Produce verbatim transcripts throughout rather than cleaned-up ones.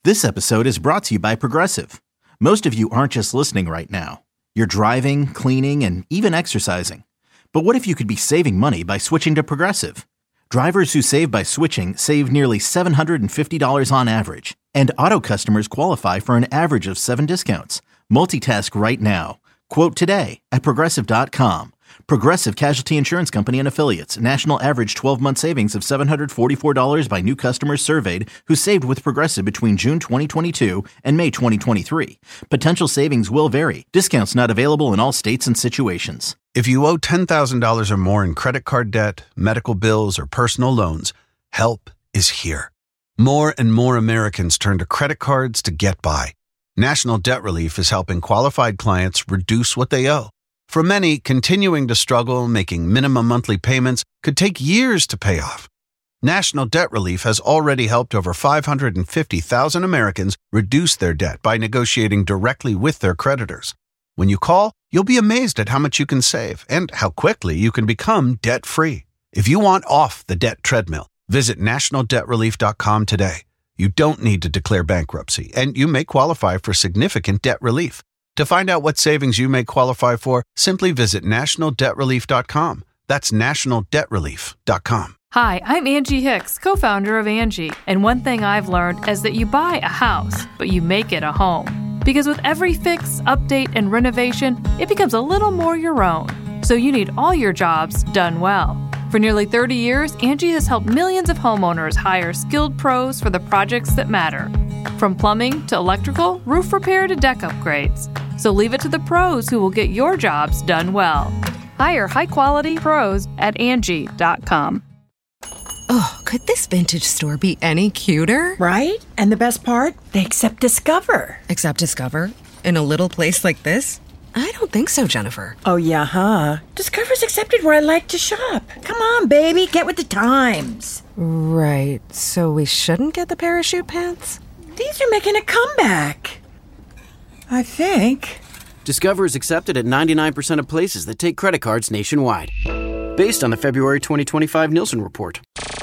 This episode is brought to you by Progressive. Most of you aren't just listening right now. You're driving, cleaning, and even exercising. But what if you could be saving money by switching to Progressive? Drivers who save by switching save nearly seven hundred fifty dollars on average. And auto customers qualify for an average of seven discounts. Multitask right now. Quote today at Progressive dot com. Progressive Casualty Insurance Company and Affiliates. National average twelve-month savings of seven hundred forty-four dollars by new customers surveyed who saved with Progressive between June twenty twenty-two and May twenty twenty-three. Potential savings will vary. Discounts not available in all states and situations. If you owe ten thousand dollars or more in credit card debt, medical bills, or personal loans, help is here. More and more Americans turn to credit cards to get by. National Debt Relief is helping qualified clients reduce what they owe. For many, continuing to struggle making minimum monthly payments could take years to pay off. National Debt Relief has already helped over five hundred fifty thousand Americans reduce their debt by negotiating directly with their creditors. When you call, you'll be amazed at how much you can save and how quickly you can become debt-free. If you want off the debt treadmill, visit national debt relief dot com today. You don't need to declare bankruptcy, and you may qualify for significant debt relief. To find out what savings you may qualify for, simply visit national debt relief dot com. That's national debt relief dot com. Hi, I'm Angie Hicks, co-founder of Angie. And one thing I've learned is that you buy a house, but you make it a home. Because with every fix, update, and renovation, it becomes a little more your own. So you need all your jobs done well. For nearly thirty years, Angie has helped millions of homeowners hire skilled pros for the projects that matter. From plumbing to electrical, roof repair to deck upgrades. So leave it to the pros who will get your jobs done well. Hire high-quality pros at Angie dot com. Oh, could this vintage store be any cuter? Right? And the best part? They accept Discover. Accept Discover? In a little place like this? I don't think so, Jennifer. Oh, yeah, huh? Discover's accepted where I like to shop. Come on, baby, get with the times. Right, so we shouldn't get the parachute pants? These are making a comeback. I think. Discover is accepted at ninety-nine percent of places that take credit cards nationwide. Based on the February twenty twenty-five Nielsen report.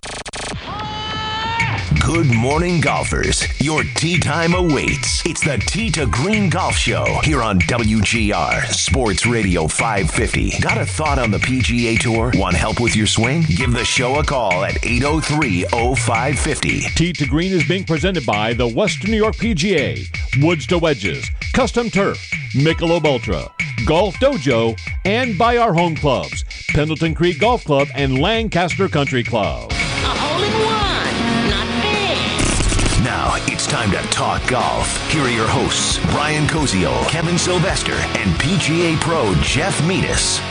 Good morning, golfers. Your tee time awaits. It's the Tee to Green Golf Show here on W G R Sports Radio five fifty. Got a thought on the P G A Tour? Want help with your swing? Give the show a call at eight oh three oh five five oh. Tee to Green is being presented by the Western New York P G A, Woods to Wedges, Custom Turf, Michelob Ultra, Golf Dojo, and by our home clubs, Pendleton Creek Golf Club and Lancaster Country Club. A hole in one. Now it's time to talk golf. Here are your hosts, Brian Koziol, Kevin Sylvester, and P G A Pro Jeff Metis.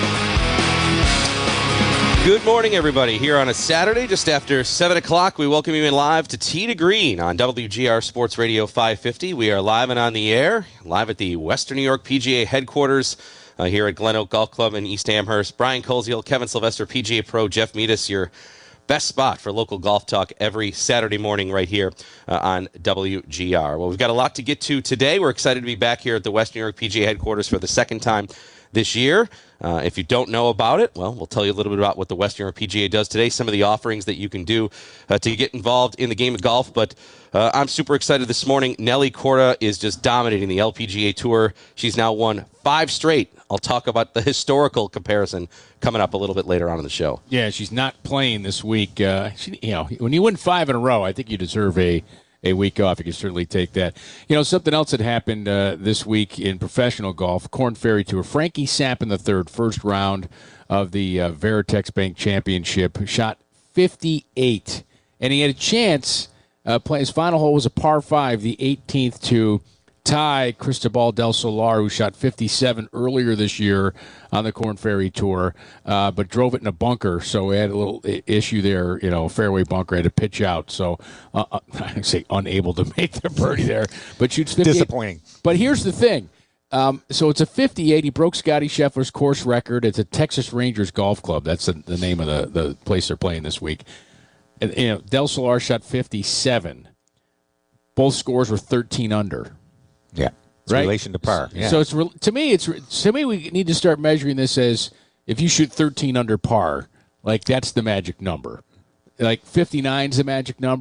Good morning, everybody. Here on a Saturday, just after seven o'clock, we welcome you in live to Tee to Green on W G R Sports Radio five fifty. We are live and on the air, live at the Western New York P G A headquarters uh, here at Glen Oak Golf Club in East Amherst. Brian Koziol, Kevin Sylvester, P G A Pro Jeff Metis, your best spot for local golf talk every Saturday morning right here uh, on W G R. Well, we've got a lot to get to today. We're excited to be back here at the Western New York P G A headquarters for the second time this year. Uh, if you don't know about it, well, we'll tell you a little bit about what the Western New York P G A does today, some of the offerings that you can do uh, to get involved in the game of golf. But uh, I'm super excited this morning. Nelly Korda is just dominating the L P G A Tour. She's now won five straight. I'll talk about the historical comparison coming up a little bit later on in the show. Yeah, she's not playing this week. Uh, she, you know, when you win five in a row, I think you deserve a, a week off. You can certainly take that. You know, something else that happened uh, this week in professional golf, Korn Ferry Tour. Frankie Sapp in the third, first round of the uh, Veritex Bank Championship, shot fifty-eight. And he had a chance, uh, play, his final hole was a par five, the eighteenth, to tie Cristobal del Solar, who shot fifty-seven earlier this year on the Korn Ferry Tour, uh, but drove it in a bunker, so we had a little issue there, you know, fairway bunker, had to pitch out, so uh, uh, I say unable to make the birdie there, but shoots fifty-eight. Disappointing. But here's the thing. Um, so it's a fifty-eight. He broke Scotty Scheffler's course record. It's a Texas Rangers Golf Club. That's the, the name of the, the place they're playing this week. And, you know, Del Solar shot fifty-seven. Both scores were thirteen under. Yeah, it's right? relation to par. Yeah. So it's to me, it's to me, we need to start measuring this as if you shoot thirteen under par, like that's the magic number. Like fifty-nine is the magic number.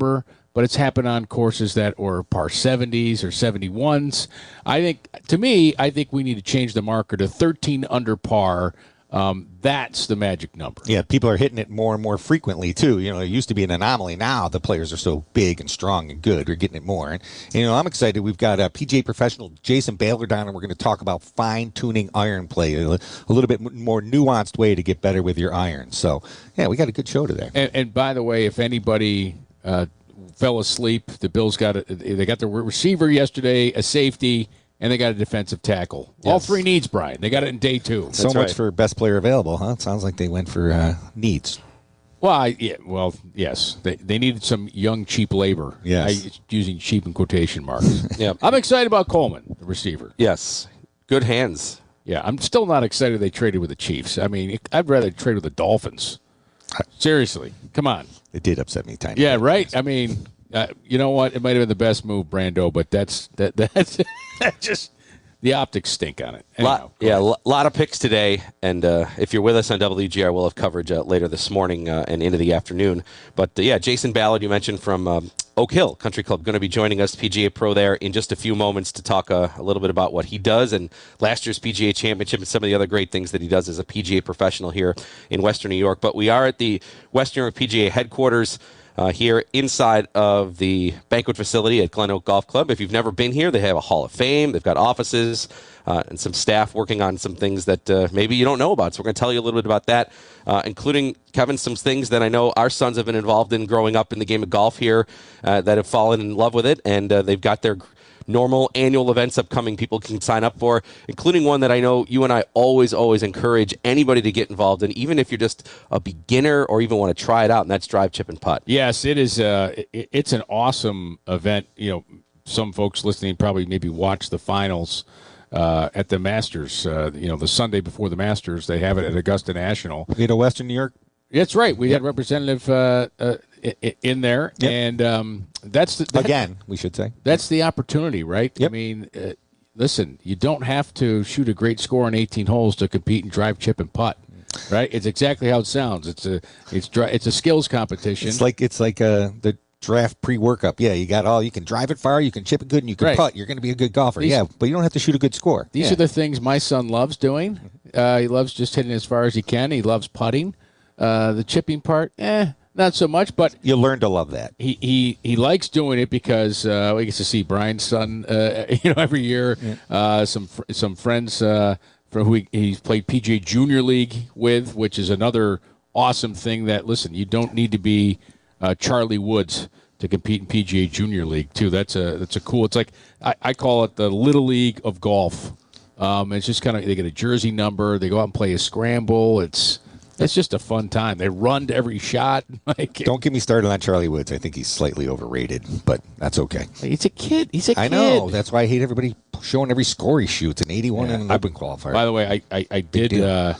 but it's happened on courses that or par seventies or seventy-ones. I think, to me, I think we need to change the marker to thirteen under par. Um, that's the magic number. Yeah, people are hitting it more and more frequently, too. You know, it used to be an anomaly. Now the players are so big and strong and good. We're getting it more. And, you know, I'm excited. We've got a P G A professional, Jason Ballard, on, and we're going to talk about fine-tuning iron play, a, a little bit more nuanced way to get better with your irons. So, yeah, we got a good show today. And, and by the way, if anybody uh, fell asleep, the Bills got a, they got the receiver yesterday, a safety, and they got a defensive tackle. Yes. All three needs, Brian. They got it in day two. So That's much right. for best player available, huh? It sounds like they went for uh, needs. Well, I, yeah, well, yes. They they needed some young, cheap labor. Yes. I, using cheap in quotation marks. Yeah. I'm excited about Coleman, the receiver. Yes. Good hands. Yeah, I'm still not excited they traded with the Chiefs. I mean, I'd rather trade with the Dolphins. Seriously. Come on. It did upset me tiny. Yeah, right? I mean, uh, you know what? It might have been the best move, Brando, but that's that that's just the optics stink on it. Anyhow, lot, yeah, a lot of picks today, and uh, if you're with us on W G R, we'll have coverage uh, later this morning uh, and into the afternoon. But, uh, yeah, Jason Ballard, you mentioned from um, Oak Hill Country Club, going to be joining us, P G A Pro there, in just a few moments to talk uh, a little bit about what he does and last year's P G A Championship and some of the other great things that he does as a P G A professional here in Western New York. But we are at the Western New York P G A headquarters Uh, here inside of the banquet facility at Glen Oak Golf Club. If you've never been here, they have a Hall of Fame. They've got offices uh, and some staff working on some things that uh, maybe you don't know about. So we're going to tell you a little bit about that, uh, including, Kevin, some things that I know our sons have been involved in growing up in the game of golf here uh, that have fallen in love with it, and uh, they've got their normal annual events upcoming people can sign up for, including one that I know you and I always, always encourage anybody to get involved in, even if you're just a beginner or even want to try it out, and that's Drive, Chip, and Putt. Yes, it is. Uh, it, it's an awesome event. You know, some folks listening probably maybe watch the finals uh, at the Masters. Uh, you know, the Sunday before the Masters, they have it at Augusta National. You know, Western New York. That's right. We yep. had Representative uh, uh, in there, yep. and um, that's the, that, again. We should say that's the opportunity, right? Yep. I mean, uh, listen, you don't have to shoot a great score on eighteen holes to compete in Drive, Chip, and Putt, right? It's exactly how it sounds. It's a it's it's a skills competition. It's like it's like uh, the draft pre-workup. Yeah, you got all. You can drive it far, you can chip it good, and you can right. putt. You're going to be a good golfer. These, yeah, but you don't have to shoot a good score. These yeah. are the things my son loves doing. Uh, he loves just hitting as far as he can. He loves putting. Uh, the chipping part, eh, not so much. But you learn to love that. He he, he likes doing it because uh, we get to see Brian's son, uh, you know, every year. Yeah. Uh, some fr- some friends uh, for who he, he's played P G A Junior League with, which is another awesome thing. That listen, you don't need to be uh, Charlie Woods to compete in P G A Junior League too. That's a that's a cool. It's like I, I call it the Little League of golf. Um, it's just kind of they get a jersey number. They go out and play a scramble. It's It's just a fun time. They run to every shot. Like, don't get me started on Charlie Woods. I think he's slightly overrated, but that's okay. He's a kid. He's a kid. I know. That's why I hate everybody showing every score he shoots. An eighty-one yeah. in an Open qualifier. By the way, I, I, I did. Uh,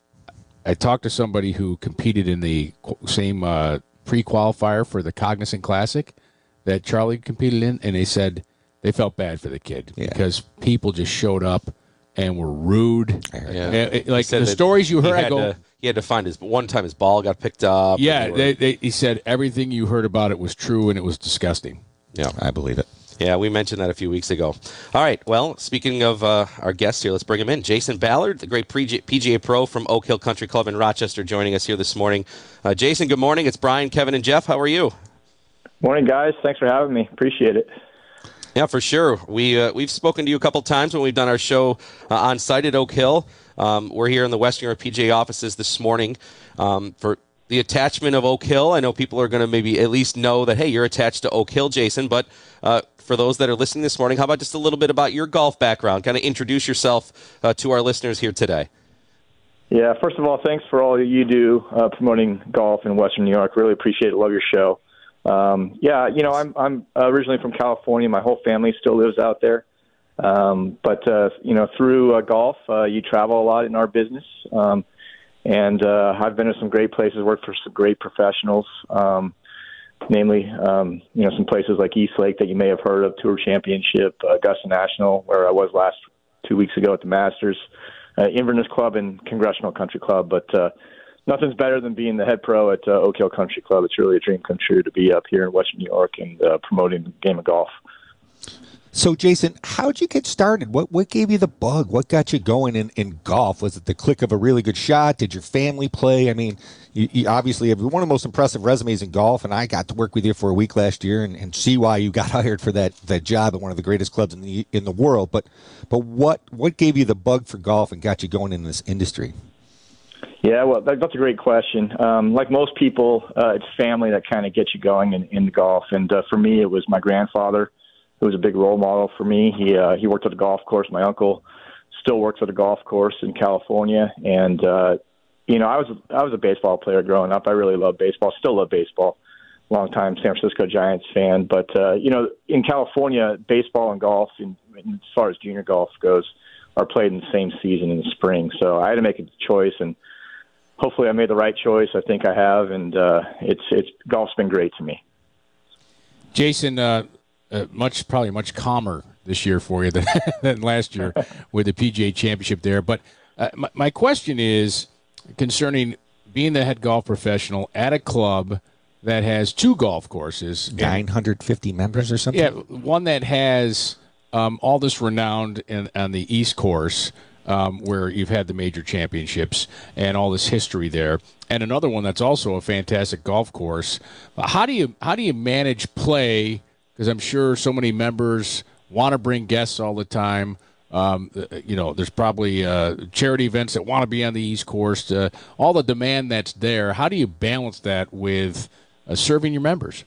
I talked to somebody who competed in the same uh, pre-qualifier for the Cognizant Classic that Charlie competed in, and they said they felt bad for the kid yeah. because people just showed up and were rude. Yeah. And, like the stories you heard, I go. To- He had to find his one time his ball got picked up. Yeah, they were, they, they, he said everything you heard about it was true and it was disgusting. Yeah, I believe it. Yeah, we mentioned that a few weeks ago. All right, well, speaking of uh, our guests here, let's bring him in. Jason Ballard, the great P G A pro from Oak Hill Country Club in Rochester, joining us here this morning. Uh, Jason, good morning. It's Brian, Kevin, and Jeff. How are you? Morning, guys. Thanks for having me. Appreciate it. Yeah, for sure. We, uh, we've spoken to you a couple times when we've done our show uh, on site at Oak Hill. Um, we're here in the Western New York P G A offices this morning um, for the attachment of Oak Hill. I know people are going to maybe at least know that, hey, you're attached to Oak Hill, Jason. But uh, for those that are listening this morning, how about just a little bit about your golf background? Kind of introduce yourself uh, to our listeners here today. Yeah, first of all, thanks for all you do uh, promoting golf in Western New York. Really appreciate it. Love your show. Um, yeah, you know, I'm, I'm originally from California. My whole family still lives out there. Um, but, uh, you know, through uh, golf, uh, you travel a lot in our business. Um, and uh, I've been to some great places, worked for some great professionals, um, namely, um, you know, some places like East Lake that you may have heard of, Tour Championship, uh, Augusta National, where I was last two weeks ago at the Masters, uh, Inverness Club and Congressional Country Club. But uh, nothing's better than being the head pro at uh, Oak Hill Country Club. It's really a dream come true to be up here in Western New York and uh, promoting the game of golf. So, Jason, how'd you get started? What what gave you the bug? What got you going in, in golf? Was it the click of a really good shot? Did your family play? I mean, you, you obviously have one of the most impressive resumes in golf, and I got to work with you for a week last year and, and see why you got hired for that, that job at one of the greatest clubs in the in the world. But but what what gave you the bug for golf and got you going in this industry? Yeah, well, that, that's a great question. Um, like most people, uh, it's family that kind of gets you going in, in golf. And uh, for me, it was my grandfather, who was a big role model for me. He uh, he worked at a golf course. My uncle still works at a golf course in California. And, uh, you know, I was I was a baseball player growing up. I really loved baseball, still love baseball. Long time San Francisco Giants fan. But, uh, you know, in California, baseball and golf, in, in, as far as junior golf goes, are played in the same season in the spring. So I had to make a choice, and hopefully I made the right choice. I think I have, and uh, it's it's golf's been great to me. Jason, uh, uh, much probably much calmer this year for you than, than last year with the P G A Championship there. But uh, my, my question is concerning being the head golf professional at a club that has two golf courses. nine hundred fifty members or something? Yeah, one that has um, all this renowned in, on the East Course, Um, where you've had the major championships and all this history there, and another one that's also a fantastic golf course. How do you how do you manage play? Because I'm sure so many members want to bring guests all the time. Um, you know, there's probably uh, charity events that want to be on the East Coast. Uh, all the demand that's there. How do you balance that with uh, serving your members?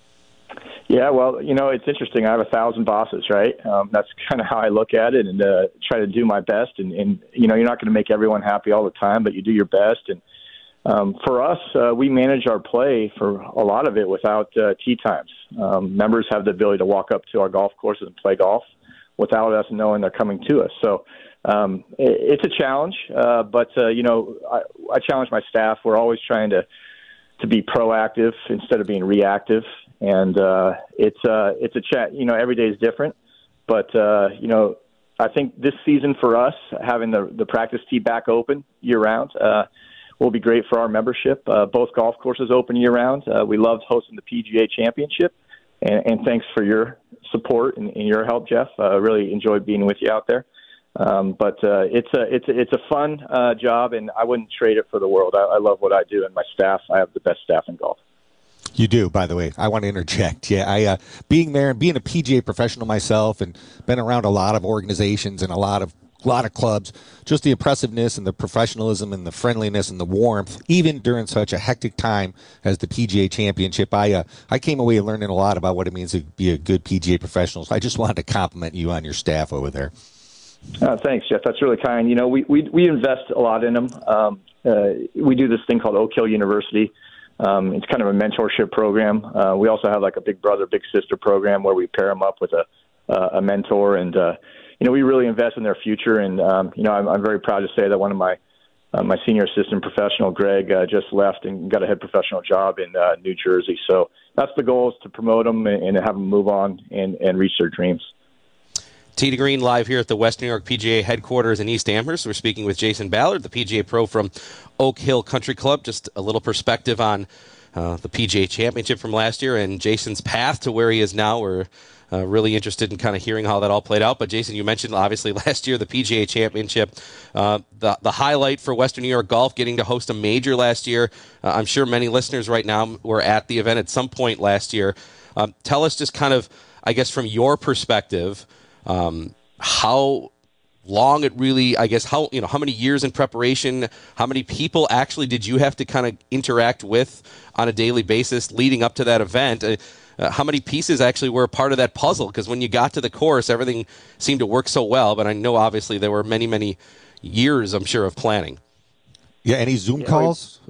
Yeah, well, you know, it's interesting. I have a thousand bosses, right? Um, that's kind of how I look at it, and uh, try to do my best. And, and you know, you're not going to make everyone happy all the time, but you do your best. And um, for us, uh, we manage our play for a lot of it without uh, tee times. Um, members have the ability to walk up to our golf courses and play golf without us knowing they're coming to us. So um, it, it's a challenge, uh, but uh, you know, I, I challenge my staff. We're always trying to to be proactive instead of being reactive. And uh, it's uh, it's a chat. You know, every day is different, but uh, you know, I think this season for us, having the the practice tee back open year round, uh, will be great for our membership. Uh, both golf courses open year round. Uh, we loved hosting the P G A Championship, and, and thanks for your support and, and your help, Jeff. I uh, really enjoyed being with you out there. Um, but uh, it's a it's a, it's a fun uh, job, and I wouldn't trade it for the world. I, I love what I do, and my staff. I have the best staff in golf. You do, by the way. I want to interject. Yeah, I uh, being there and being a P G A professional myself, and been around a lot of organizations and a lot of a lot of clubs. Just the impressiveness and the professionalism and the friendliness and the warmth, even during such a hectic time as the P G A Championship. I uh, I came away learning a lot about what it means to be a good P G A professional. So I just wanted to compliment you on your staff over there. Uh, thanks, Jeff. That's really kind. You know, we we we invest a lot in them. Um, uh, we do this thing called Oak Hill University. Um, it's kind of a mentorship program. Uh, we also have like a big brother, big sister program where we pair them up with a uh, a mentor, and uh, you know, we really invest in their future. And um, you know, I'm, I'm very proud to say that one of my uh, my senior assistant professional, Greg, uh, just left and got a head professional job in uh, New Jersey. So that's the goal, is to promote them and, and have them move on and, and reach their dreams. Tee to Green live here at the West New York P G A headquarters in East Amherst. We're speaking with Jason Ballard, the P G A pro from Oak Hill Country Club. Just a little perspective on uh, the P G A Championship from last year and Jason's path to where he is now. We're uh, really interested in kind of hearing how that all played out. But Jason, you mentioned obviously last year the P G A Championship, uh, the the highlight for Western New York golf, getting to host a major last year. Uh, I'm sure many listeners right now were at the event at some point last year. Um, tell us just kind of, I guess, from your perspective, Um, how long it really, I guess, how, you know, how many years in preparation, how many people actually did you have to kind of interact with on a daily basis leading up to that event? Uh, uh, how many pieces actually were a part of that puzzle? Because when you got to the course, everything seemed to work so well, but I know obviously there were many, many years, I'm sure, of planning. Yeah, any Zoom yeah, calls?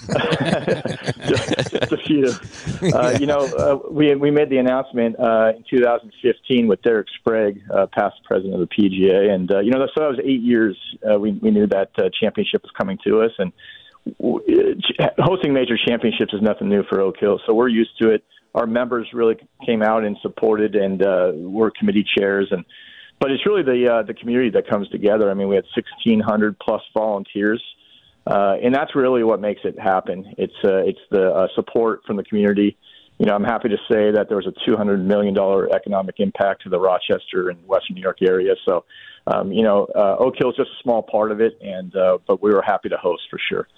just, just a few. Uh, you know, uh, we we made the announcement uh, in two thousand fifteen with Derek Sprague, uh, past president of the P G A, and uh, you know, so that was eight years. Uh, we we knew that uh, championship was coming to us, and w- hosting major championships is nothing new for Oak Hill, so we're used to it. Our members really came out and supported, and uh, we're committee chairs, and but it's really the uh, the community that comes together. I mean, we had sixteen hundred plus volunteers. Uh, and that's really what makes it happen. It's uh, it's the uh, support from the community. You know, I'm happy to say that there was a two hundred million dollars economic impact to the Rochester and Western New York area. So, um, you know, uh, Oak Hill is just a small part of it, and uh, but we were happy to host for sure.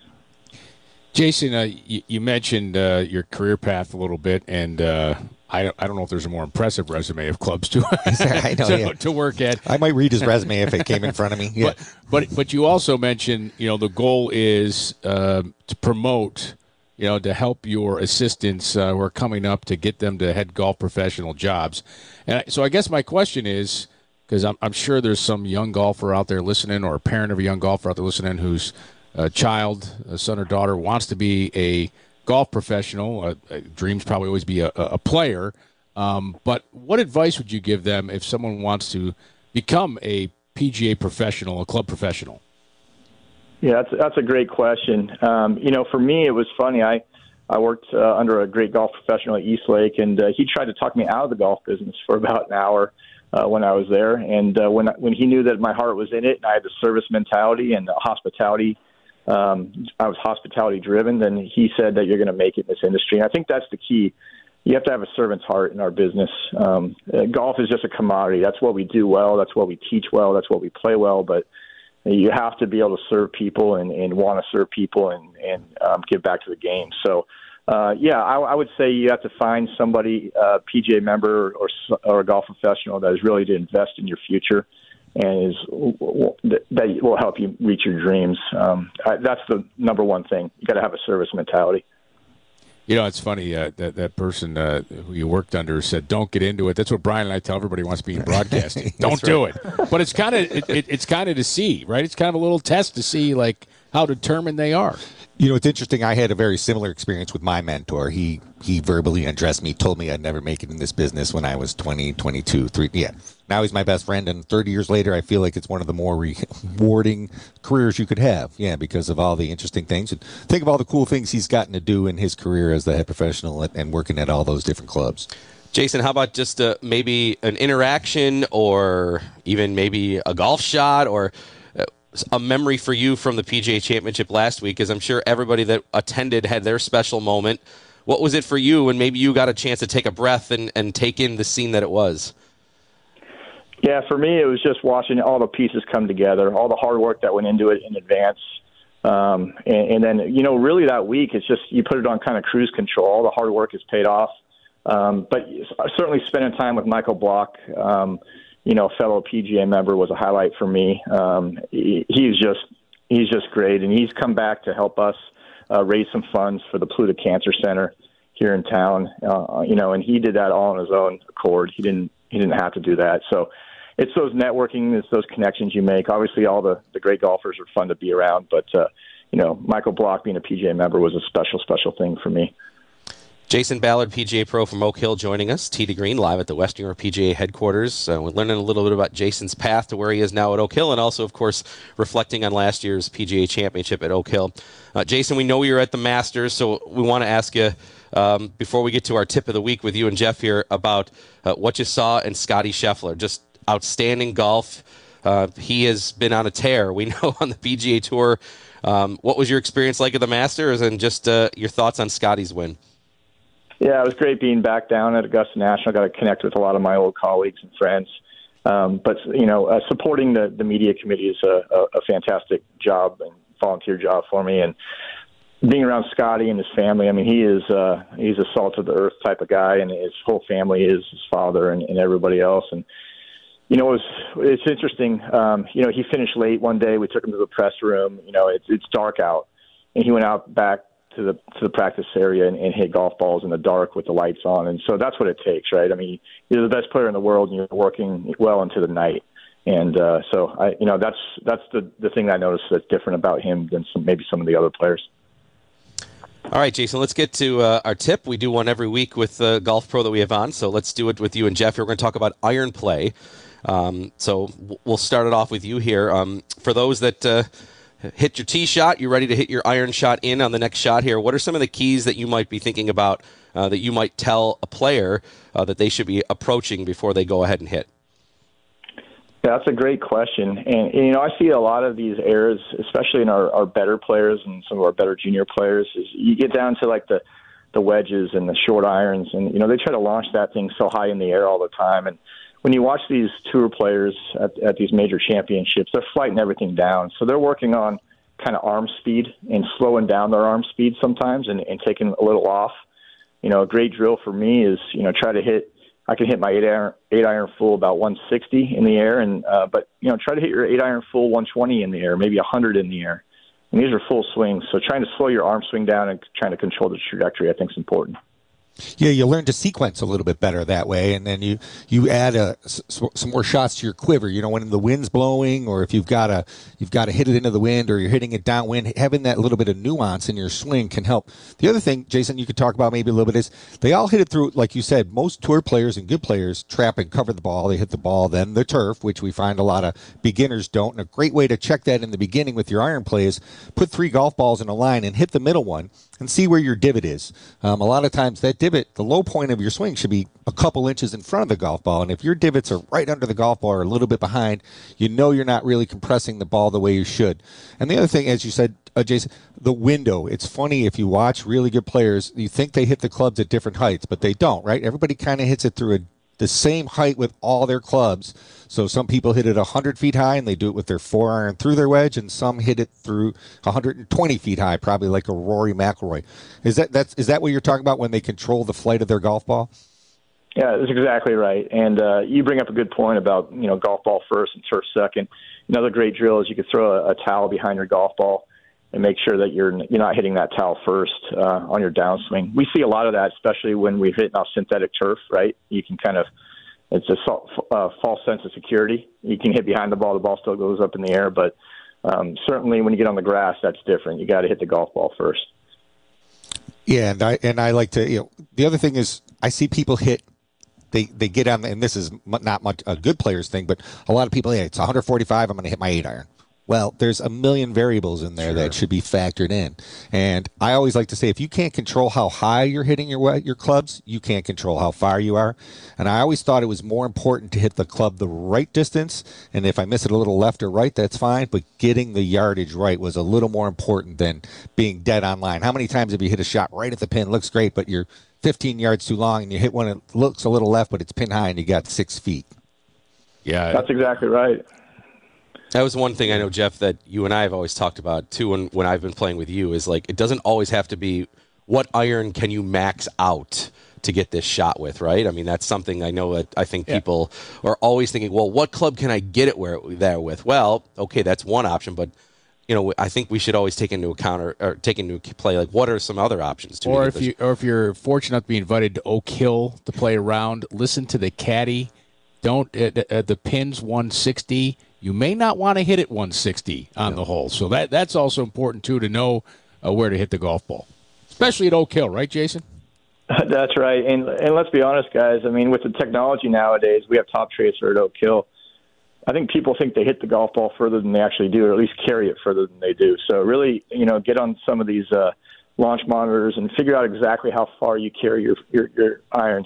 Jason, uh, you, you mentioned uh, your career path a little bit, and uh, I don't, I don't know if there's a more impressive resume of clubs to I know, to, yeah. to work at. I might read his resume if it came in front of me. Yeah. But, but but you also mentioned, you know, the goal is uh, to promote, you know, to help your assistants uh, who are coming up to get them to head golf professional jobs. And I, so I guess my question is, because I'm, I'm sure there's some young golfer out there listening, or a parent of a young golfer out there listening whose uh, child, a son or daughter, wants to be a golf professional. Uh, uh, dreams probably always be a, a player. Um, but what advice would you give them if someone wants to become a P G A professional, a club professional? Yeah, that's that's a great question. Um, you know, for me, it was funny. I I worked uh, under a great golf professional at East Lake, and uh, he tried to talk me out of the golf business for about an hour uh, when I was there. And uh, when when he knew that my heart was in it, and I had the service mentality and the hospitality, um, I was hospitality driven. Then he said that you're going to make it in this industry. And I think that's the key. You have to have a servant's heart in our business. Um, uh, golf is just a commodity. That's what we do well. That's what we teach well. That's what we play well. But you have to be able to serve people and, and want to serve people and, and um, give back to the game. So, uh, yeah, I, I would say you have to find somebody, uh, P G A member or or a golf professional that is really to invest in your future and is that will help you reach your dreams. Um, I, that's the number one thing. You got to have a service mentality. You know, it's funny, uh, that, that person uh, who you worked under said, don't get into it. That's what Brian and I tell everybody who wants to be in broadcasting. Don't do right. it. But it's kind of it, it, it's kind of to see, right? It's kind of a little test to see, like, how determined they are. You know, it's interesting. I had a very similar experience with my mentor. He he verbally addressed me, told me I'd never make it in this business when I was twenty, twenty-two, three. Yeah. Now he's my best friend, and thirty years later, I feel like it's one of the more rewarding careers you could have. Yeah, because of all the interesting things. And think of all the cool things he's gotten to do in his career as the head professional and working at all those different clubs. Jason, how about just uh, maybe an interaction or even maybe a golf shot or a memory for you from the P G A Championship last week? Because I'm sure everybody that attended had their special moment. What was it for you when maybe you got a chance to take a breath and, and take in the scene that it was? Yeah, for me, it was just watching all the pieces come together, all the hard work that went into it in advance. Um, and, and then, you know, really that week, it's just you put it on kind of cruise control. All the hard work is paid off. Um, but certainly spending time with Michael Block, um, you know, fellow P G A member, was a highlight for me. Um, he, he's just he's just great, and he's come back to help us uh, raise some funds for the Pluta Cancer Center here in town. Uh, you know, and he did that all on his own accord. He didn't he didn't have to do that. So it's those networking, it's those connections you make. Obviously, all the, the great golfers are fun to be around, but uh, you know, Michael Block being a P G A member was a special, special thing for me. Jason Ballard, P G A Pro from Oak Hill, joining us. Tee to Green live at the Western New York P G A headquarters. Uh, we're learning a little bit about Jason's path to where he is now at Oak Hill, and also, of course, reflecting on last year's P G A Championship at Oak Hill. Uh, Jason, we know you're at the Masters, so we want to ask you, um, before we get to our tip of the week with you and Jeff here, about uh, what you saw in Scotty Scheffler. Just outstanding golf. Uh, he has been on a tear, we know, on the P G A Tour. Um, what was your experience like at the Masters, and just uh, your thoughts on Scotty's win? Yeah, it was great being back down at Augusta National. Got to connect with a lot of my old colleagues and friends. Um, but, you know, uh, supporting the, the media committee is a, a, a fantastic job and volunteer job for me. And being around Scotty and his family, I mean, he is uh, he's a salt of the earth type of guy, and his whole family is his father and, and everybody else. And, you know, it was, it's interesting. Um, you know, he finished late one day. We took him to the press room. You know, it's, it's dark out. And he went out back to the to the practice area and, and hit golf balls in the dark with the lights on. And so that's what it takes, right? I mean, you're the best player in the world, and you're working well into the night. And uh, so, I, you know, that's that's the, the thing that I noticed that's different about him than some, maybe some of the other players. All right, Jason, let's get to uh, our tip. We do one every week with the golf pro that we have on, so let's do it with you and Jeff here. We're going to talk about iron play. Um, so we'll start it off with you here. Um, for those that uh, hit your tee shot, you're ready to hit your iron shot in on the next shot here. What are some of the keys that you might be thinking about uh, that you might tell a player uh, that they should be approaching before they go ahead and hit? That's a great question. And, you know, I see a lot of these errors, especially in our, our better players and some of our better junior players, is you get down to like the, the wedges and the short irons. And, you know, they try to launch that thing so high in the air all the time. And when you watch these tour players at, at these major championships, they're flighting everything down. So they're working on kind of arm speed and slowing down their arm speed sometimes and, and taking a little off. You know, a great drill for me is, you know, try to hit, I can hit my eight iron, eight iron full about one sixty in the air, and uh, but you know, try to hit your eight iron full one twenty in the air, maybe one hundred in the air. And these are full swings, so trying to slow your arm swing down and trying to control the trajectory, I think, is important. Yeah, you learn to sequence a little bit better that way, and then you you add a, some more shots to your quiver. You know, when the wind's blowing, or if you've got to you've got to hit it into the wind, or you're hitting it downwind, having that little bit of nuance in your swing can help. The other thing, Jason, you could talk about maybe a little bit is they all hit it through, like you said. Most tour players and good players trap and cover the ball. They hit the ball, then the turf, which we find a lot of beginners don't. And a great way to check that in the beginning with your iron play is put three golf balls in a line and hit the middle one and see where your divot is. Um, a lot of times that divot, the low point of your swing should be a couple inches in front of the golf ball. And if your divots are right under the golf ball or a little bit behind, you know you're not really compressing the ball the way you should. And the other thing, as you said, uh, Jason, the window. It's funny if you watch really good players, you think they hit the clubs at different heights, but they don't, right? Everybody kind of hits it through a the same height with all their clubs. So some people hit it one hundred feet high, and they do it with their four iron through their wedge, and some hit it through one hundred twenty feet high, probably like a Rory McIlroy. Is that that's, is that what you're talking about when they control the flight of their golf ball? Yeah, that's exactly right. And uh, you bring up a good point about, you know, golf ball first and turf second. Another great drill is you could throw a, a towel behind your golf ball and make sure that you're you're not hitting that towel first uh, on your downswing. We see a lot of that, especially when we hit now synthetic turf, right? You can kind of, it's a uh, false sense of security. You can hit behind the ball, the ball still goes up in the air, but um, certainly when you get on the grass, that's different. You got to hit the golf ball first. Yeah, and I and I like to, you know, the other thing is I see people hit, they they get on, and this is not much a good player's thing, but a lot of people, yeah, it's one forty-five, I'm going to hit my eight iron. Well, there's a million variables in there sure. that should be factored in. And I always like to say, if you can't control how high you're hitting your your clubs, you can't control how far you are. And I always thought it was more important to hit the club the right distance. And if I miss it a little left or right, that's fine. But getting the yardage right was a little more important than being dead on line. How many times have you hit a shot right at the pin, looks great, but you're fifteen yards too long, and you hit one that looks a little left, but it's pin high, and you got six feet? Yeah, that's exactly right. That was one thing I know, Jeff, that you and I have always talked about, too, when, when I've been playing with you, is like it doesn't always have to be what iron can you max out to get this shot with, right? I mean, that's something I know that I think yeah. people are always thinking, well, what club can I get it where there with? Well, okay, that's one option, but you know, I think we should always take into account or, or take into play, like, what are some other options? To or if you or if you're fortunate enough to be invited to Oak Hill to play around, listen to the caddy. Don't uh, uh, the pin's one sixty. You may not want to hit it one sixty on yeah. the hole. So that that's also important, too, to know uh, where to hit the golf ball, especially at Oak Hill, right, Jason? That's right. And and let's be honest, guys. I mean, with the technology nowadays, we have Top Tracer at Oak Hill. I think people think they hit the golf ball further than they actually do, or at least carry it further than they do. So really, you know, get on some of these uh, launch monitors and figure out exactly how far you carry your your, your irons.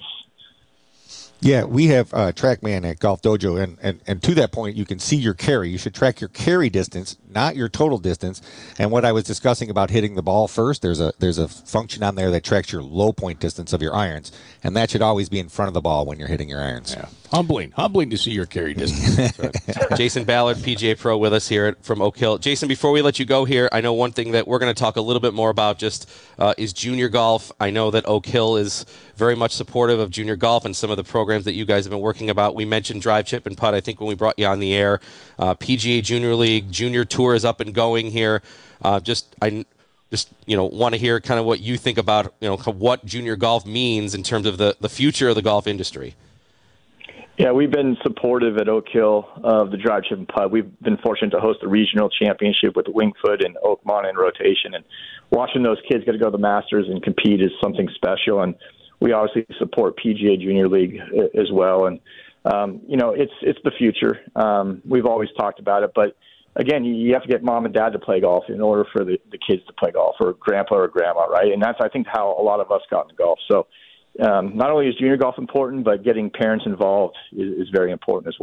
Yeah, we have uh, TrackMan at Golf Dojo, and, and, and to that point, you can see your carry. You should track your carry distance, not your total distance. And what I was discussing about hitting the ball first, there's a there's a function on there that tracks your low point distance of your irons, and that should always be in front of the ball when you're hitting your irons. Yeah. Humbling, humbling to see your carry distance. Right. Jason Ballard, P G A Pro, with us here from Oak Hill. Jason, before we let you go here, I know one thing that we're going to talk a little bit more about just uh, is junior golf. I know that Oak Hill is very much supportive of junior golf and some of the programs that you guys have been working about. We mentioned Drive, Chip, and Putt, I think, when we brought you on the air. Uh, P G A Junior League, Junior Tour is up and going here. Uh, just I just you know want to hear kind of what you think about you know what junior golf means in terms of the, the future of the golf industry. Yeah, we've been supportive at Oak Hill of the Drive, Chip, and Putt. We've been fortunate to host the regional championship with Wingfoot and Oakmont in rotation. And watching those kids get to go to the Masters and compete is something special. And we obviously support P G A Junior League as well. And, um, you know, it's it's the future. Um, we've always talked about it. But, again, you, you have to get mom and dad to play golf in order for the, the kids to play golf, or grandpa or grandma, right? And that's, I think, how a lot of us got into golf. So, Um, not only is junior golf important, but getting parents involved is, is very important as well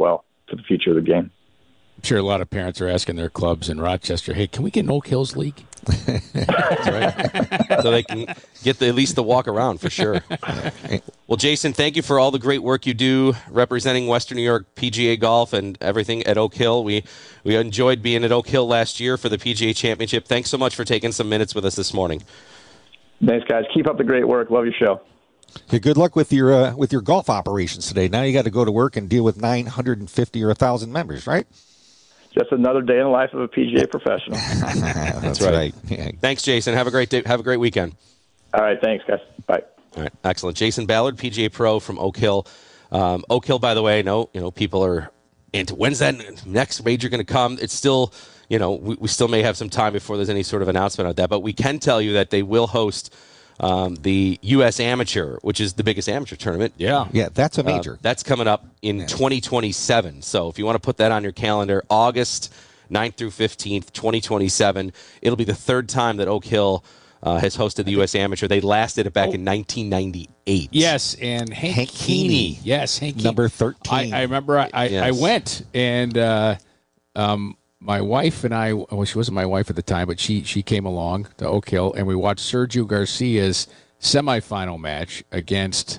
for the future of the game. I'm sure a lot of parents are asking their clubs in Rochester, hey, can we get an Oak Hills League? That's right. So they can get the, at least the walk around for sure. Well, Jason, thank you for all the great work you do representing Western New York P G A Golf and everything at Oak Hill. We we enjoyed being at Oak Hill last year for the P G A Championship. Thanks so much for taking some minutes with us this morning. Thanks, guys. Keep up the great work. Love your show. Okay, good luck with your uh, with your golf operations today. Now you got to go to work and deal with nine hundred fifty or one thousand members, right? Just another day in the life of a P G A professional. That's, That's right. right. Yeah. Thanks, Jason. Have a great day. Have a great weekend. All right. Thanks, guys. Bye. All right. Excellent. Jason Ballard, P G A Pro from Oak Hill. Um, Oak Hill, by the way, no, you know, people are into when's that next major going to come? It's still, you know, we, we still may have some time before there's any sort of announcement on that, but we can tell you that they will host Um, the U S Amateur, which is the biggest amateur tournament. Yeah. Yeah, that's a major. Uh, that's coming up in yeah. twenty twenty-seven. So if you want to put that on your calendar, August ninth through fifteenth, twenty twenty-seven. It'll be the third time that Oak Hill uh, has hosted the U S Amateur. They last did it back oh. in nineteen ninety-eight. Yes, and Hank, Hank Keeney. Yes, Hank Keeney. Number thirteen. I, I remember I, I, yes. I went, and uh, um, my wife and I, well, she wasn't my wife at the time, but she she came along to Oak Hill, and we watched Sergio Garcia's semifinal match against,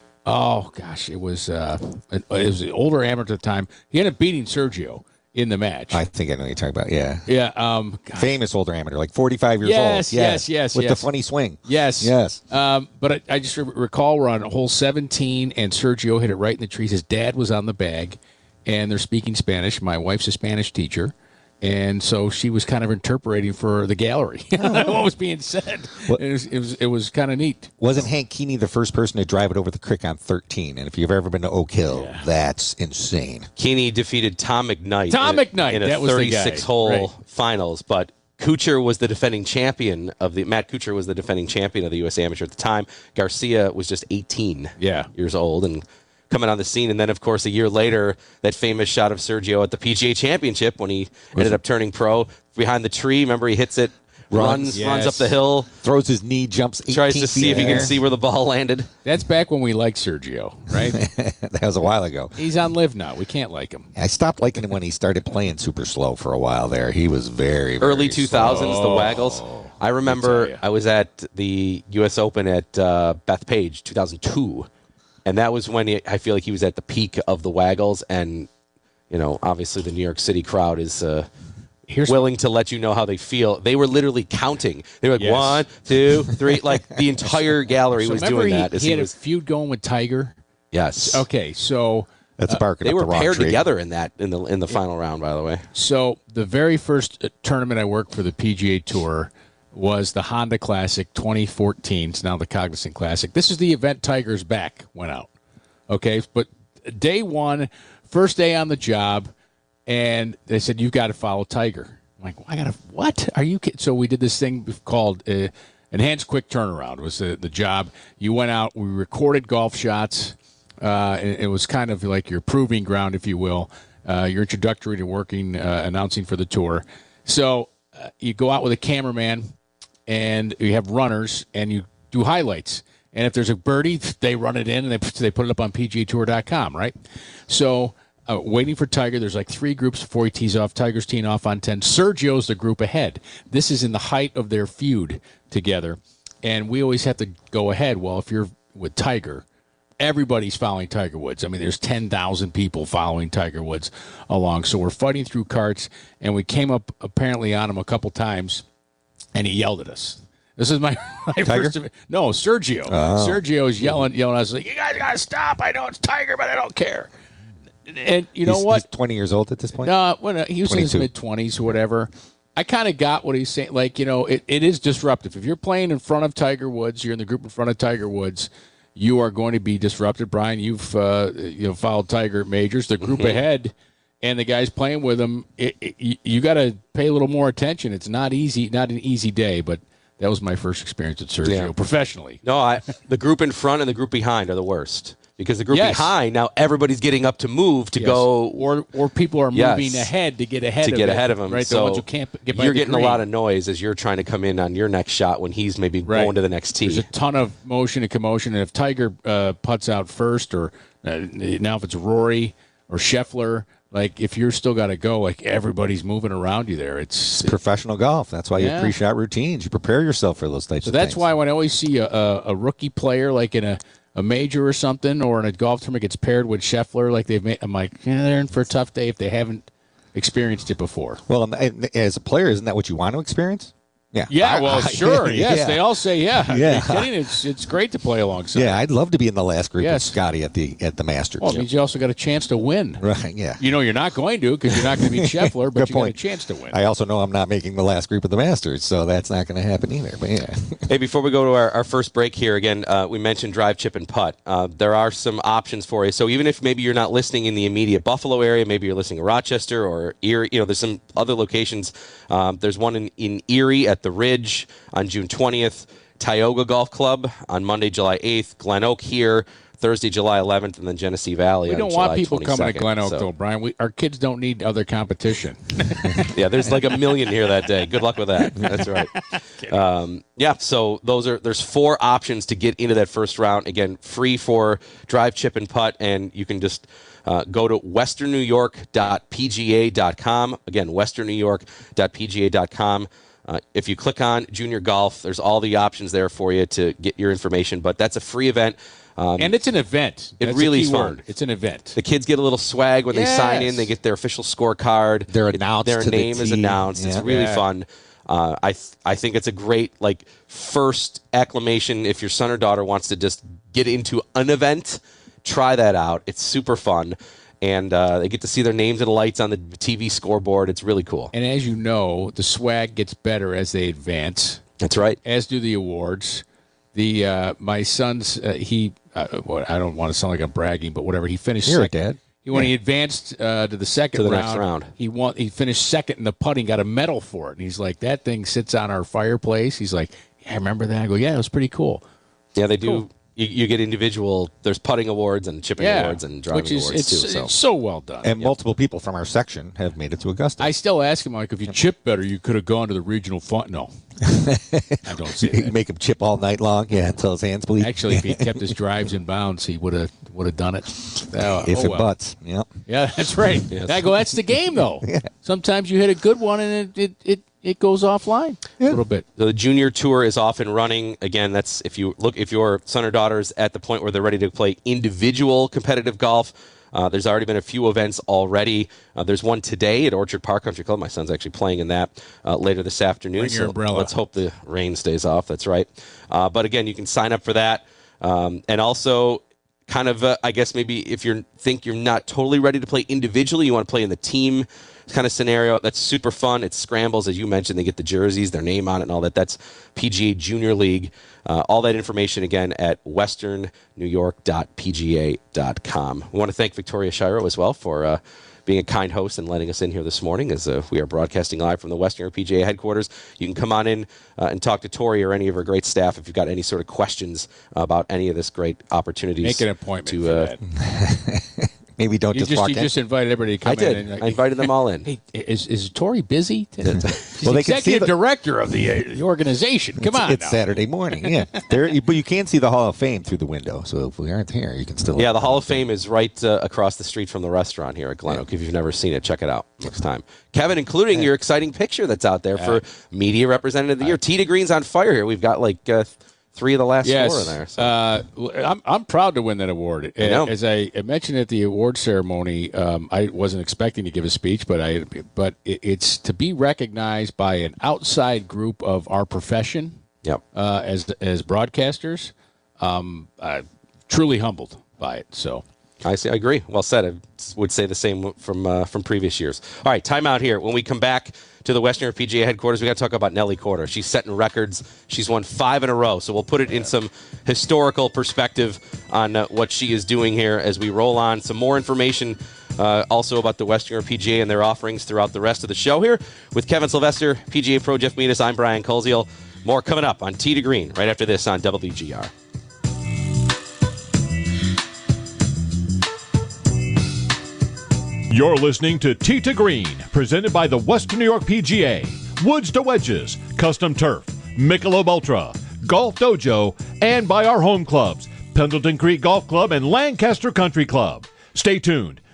oh, gosh, it was, uh, it, it was an older amateur at the time. He ended up beating Sergio in the match. I think I know what you're talking about, yeah. Yeah. Um, Famous older amateur, like forty-five years yes, old. Yeah. Yes, yes, With yes. the funny swing. Yes. Yes. Um, but I, I just re- recall we're on hole seventeen, and Sergio hit it right in the trees. His dad was on the bag, and they're speaking Spanish. My wife's a Spanish teacher. And so she was kind of interpreting for the gallery oh. what was being said. What? It was it was, it was kind of neat. Wasn't Hank Keeney the first person to drive it over the creek on thirteen? And if you've ever been to Oak Hill, yeah. that's insane. Keeney defeated Tom McKnight. Tom in, McKnight, in a that was thirty-six the guy. hole right. finals, but Kuchar was the defending champion of the Matt Kuchar was the defending champion of the U S Amateur at the time. Garcia was just eighteen yeah. years old and coming on the scene. And then, of course, a year later, that famous shot of Sergio at the P G A Championship when he was ended it? up turning pro behind the tree. Remember, he hits it, runs, runs, yes. runs up the hill, throws his knee, jumps eighteen tries to see if he can see where the ball landed. That's back when we liked Sergio, right? That was a while ago. He's on live now. We can't like him. I stopped liking him when he started playing super slow for a while there. He was very, very early two thousands, slow. the Waggles. I remember I was at the U S Open at uh, Bethpage, two thousand two. And that was when he, I feel like he was at the peak of the Waggles. And, you know, obviously the New York City crowd is uh, Here's willing to let you know how they feel. They were literally counting. They were like, yes. one, two, three. Like, the entire gallery so was doing he, that. As he had he was, a feud going with Tiger? Yes. Okay, so... That's uh, barking They up were the wrong paired tree. together in that in the in the final round, by the way. So the very first tournament I worked for the P G A Tour was the Honda Classic twenty fourteen. It's now the Cognizant Classic. This is the event Tiger's back went out. Okay, but day one, first day on the job, and they said, you've got to follow Tiger. I'm like, well, I got to, what? Are you kidding? So we did this thing called uh, Enhanced Quick Turnaround was the, the job. You went out, we recorded golf shots. Uh, it, it was kind of like your proving ground, if you will, uh, your introductory to working, uh, announcing for the tour. So uh, you go out with a cameraman, and you have runners, and you do highlights. And if there's a birdie, they run it in, and they they put it up on P G A Tour dot com, right? So uh, waiting for Tiger, there's like three groups before he tees off. Tiger's teeing off on ten. Sergio's the group ahead. This is in the height of their feud together. And we always have to go ahead. Well, if you're with Tiger, everybody's following Tiger Woods. I mean, there's ten thousand people following Tiger Woods along. So we're fighting through carts, and we came up apparently on him a couple times, and he yelled at us. This is my, my first. No, Sergio. Oh. Sergio is yelling, yelling at us like, "You guys gotta stop! I know it's Tiger, but I don't care." And you know he's, what? He's twenty years old at this point. Uh, when, uh, he was twenty-two. In his mid twenties or whatever. I kind of got what he's saying. Like, you know, it, it is disruptive. If you're playing in front of Tiger Woods, you're in the group in front of Tiger Woods, you are going to be disrupted. Brian, you've uh, you know followed Tiger at majors. The group mm-hmm. ahead and the guys playing with him, it, it, you, you got to pay a little more attention. It's not easy, not an easy day, but that was my first experience with Sergio yeah. professionally. No, I, the group in front and the group behind are the worst. Because the group yes. behind, now everybody's getting up to move to yes. go. Or or people are yes. moving ahead to get ahead to of get it, ahead of them. Right? So the ones who can't get by you're the getting green. a lot of noise as you're trying to come in on your next shot when he's maybe right. going to the next tee. There's a ton of motion and commotion. And if Tiger uh, putts out first, or uh, now if it's Rory or Scheffler, like if you're still got to go, like everybody's moving around you there. It's, it's professional golf. That's why you Yeah. have pre-shot routines. You prepare yourself for those types So of that's things. why when I always see a, a, a rookie player like in a, a major or something, or in a golf tournament gets paired with Scheffler, like they've made, I'm like, yeah, they're in for a tough day if they haven't experienced it before. Well, and- and as a player, isn't that what you want to experience? Yeah. Yeah, I- well, I- sure. Yes, yeah. they all say yeah. Yeah. Are you kidding? It's it's great to play alongside. Yeah, I'd love to be in the last group Yes. with Scotty at the at the Masters. Well, it means you also got a chance to win. Right, yeah. You know you're not going to because you're not going to beat Scheffler, but Good you got a point. chance to win. I also know I'm not making the last group of the Masters, so that's not going to happen either. But yeah. Hey, before we go to our, our first break here, again, uh, we mentioned drive, chip, and putt. Uh, there are some options for you. So even if maybe you're not listening in the immediate Buffalo area, maybe you're listening in Rochester or Erie, you know, there's some other locations. Um, there's one in, in Erie at the Ridge on June twentieth, Tioga Golf Club on Monday, July eighth, Glen Oak here Thursday, July eleventh, and then Genesee Valley We on don't July want people coming to twenty-second. Glen Oak, So, though, Brian. We, our kids don't need other competition. yeah, there's like a million here that day. Good luck with that. That's right. Um, yeah, so those are there's four options to get into that first round. Again, free for drive, chip, and putt, and you can just uh, go to western new york dot p g a dot com. Again, western new york dot p g a dot com. Uh, if you click on Junior Golf, there's all the options there for you to get your information. But that's a free event. Um, And it's an event. It That's really a is key fun. word. It's an event. The kids get a little swag when they sign in. Yes. They get their official scorecard. They're announced Their to the name is team. announced. It's Yeah. really Yeah. fun. Uh, I th- I think it's a great like first acclimation if your son or daughter wants to just get into an event. Try that out. It's super fun, and uh, they get to see their names and lights on the T V scoreboard. It's really cool. And as you know, the swag gets better as they advance. That's right. As do the awards. The uh, my son's uh, he uh, what, I don't want to sound like I'm bragging, but whatever, he finished You're a second. dad. He, when Yeah. he advanced uh, to the second To the round, next round. he won. He finished second in the putting, got a medal for it. And he's like, that thing sits on our fireplace. He's like, yeah, I remember that. I go, yeah, it was pretty cool. Yeah, they do. Cool. You, you get individual. There's putting awards and chipping Yeah, awards and driving which is awards it's, too. So. it's so well done. And multiple people from our section have made it to Augusta. I still ask him, like, if you chip better, you could have gone to the regional fun. No, I don't say You that. make him chip all night long, yeah, until his hands bleed. Actually, if he kept his drives in bounds, he would have would have done it. Uh, if oh, it well. butts, yep. Yeah, that's right. Yes. I go, that's the game, though. Sometimes you hit a good one and it it, it, it goes offline a little bit. So the junior tour is off and running. Again, that's if you look if your son or daughter is at the point where they're ready to play individual competitive golf. Uh, there's already been a few events already. Uh, there's one today at Orchard Park Country Club. My son's actually playing in that uh, later this afternoon. Bring your so umbrella. let's hope the rain stays off. That's right. Uh, but again, you can sign up for that. Um, and also, kind of, uh, I guess maybe if you think you're not totally ready to play individually, you want to play in the team kind of scenario. That's super fun. It's scrambles, as you mentioned. They get the jerseys, their name on it, and all that. That's P G A Junior League. Uh, all that information, again, at western new york dot p g a dot com. We want to thank Victoria Shiro as well for uh, being a kind host and letting us in here this morning as uh, we are broadcasting live from the Western New York P G A headquarters. You can come on in uh, and talk to Tori or any of her great staff if you've got any sort of questions about any of this great opportunities. Make an appointment to, for uh, that. Maybe don't You just, just, walk you in. just invited everybody to come I did. in. And, I invited them all in. Hey, is, is Tori busy? She's Well, the they can see executive the- director of the, uh, the organization. Come it's, on it's now. Saturday morning, yeah. There, you- but you can see the Hall of Fame through the window. So if we aren't here, you can still. Yeah, the Hall of Fame is right uh, across the street from the restaurant here at Glen Oak. If you've never seen it, check it out next time. Kevin, including your exciting picture that's out there for Media Representative of the Year. Tee to Green's on fire here. We've got like uh, three of the last Yes. four in there. So. Uh, I'm, I'm proud to win that award. I know. As I mentioned at the award ceremony, um, I wasn't expecting to give a speech, but I but it, it's to be recognized by an outside group of our profession Yep. uh, as as broadcasters. Um, I'm truly humbled by it. So. I see. I agree. Well said. I would say the same from uh, from previous years. All right, time out here. When we come back to the Western New York P G A headquarters, we got to talk about Nelly Korda. She's setting records. She's won five in a row. So we'll put it in some historical perspective on uh, what she is doing here as we roll on. Some more information uh, also about the Western New York P G A and their offerings throughout the rest of the show here with Kevin Sylvester, P G A Pro Jeff Meadis. I'm Brian Koziel. More coming up on Tee to Green right after this on W G R. You're listening to Tee to Green, presented by the Western New York P G A, Woods to Wedges, Custom Turf, Michelob Ultra, Golf Dojo, and by our home clubs, Pendleton Creek Golf Club and Lancaster Country Club. Stay tuned.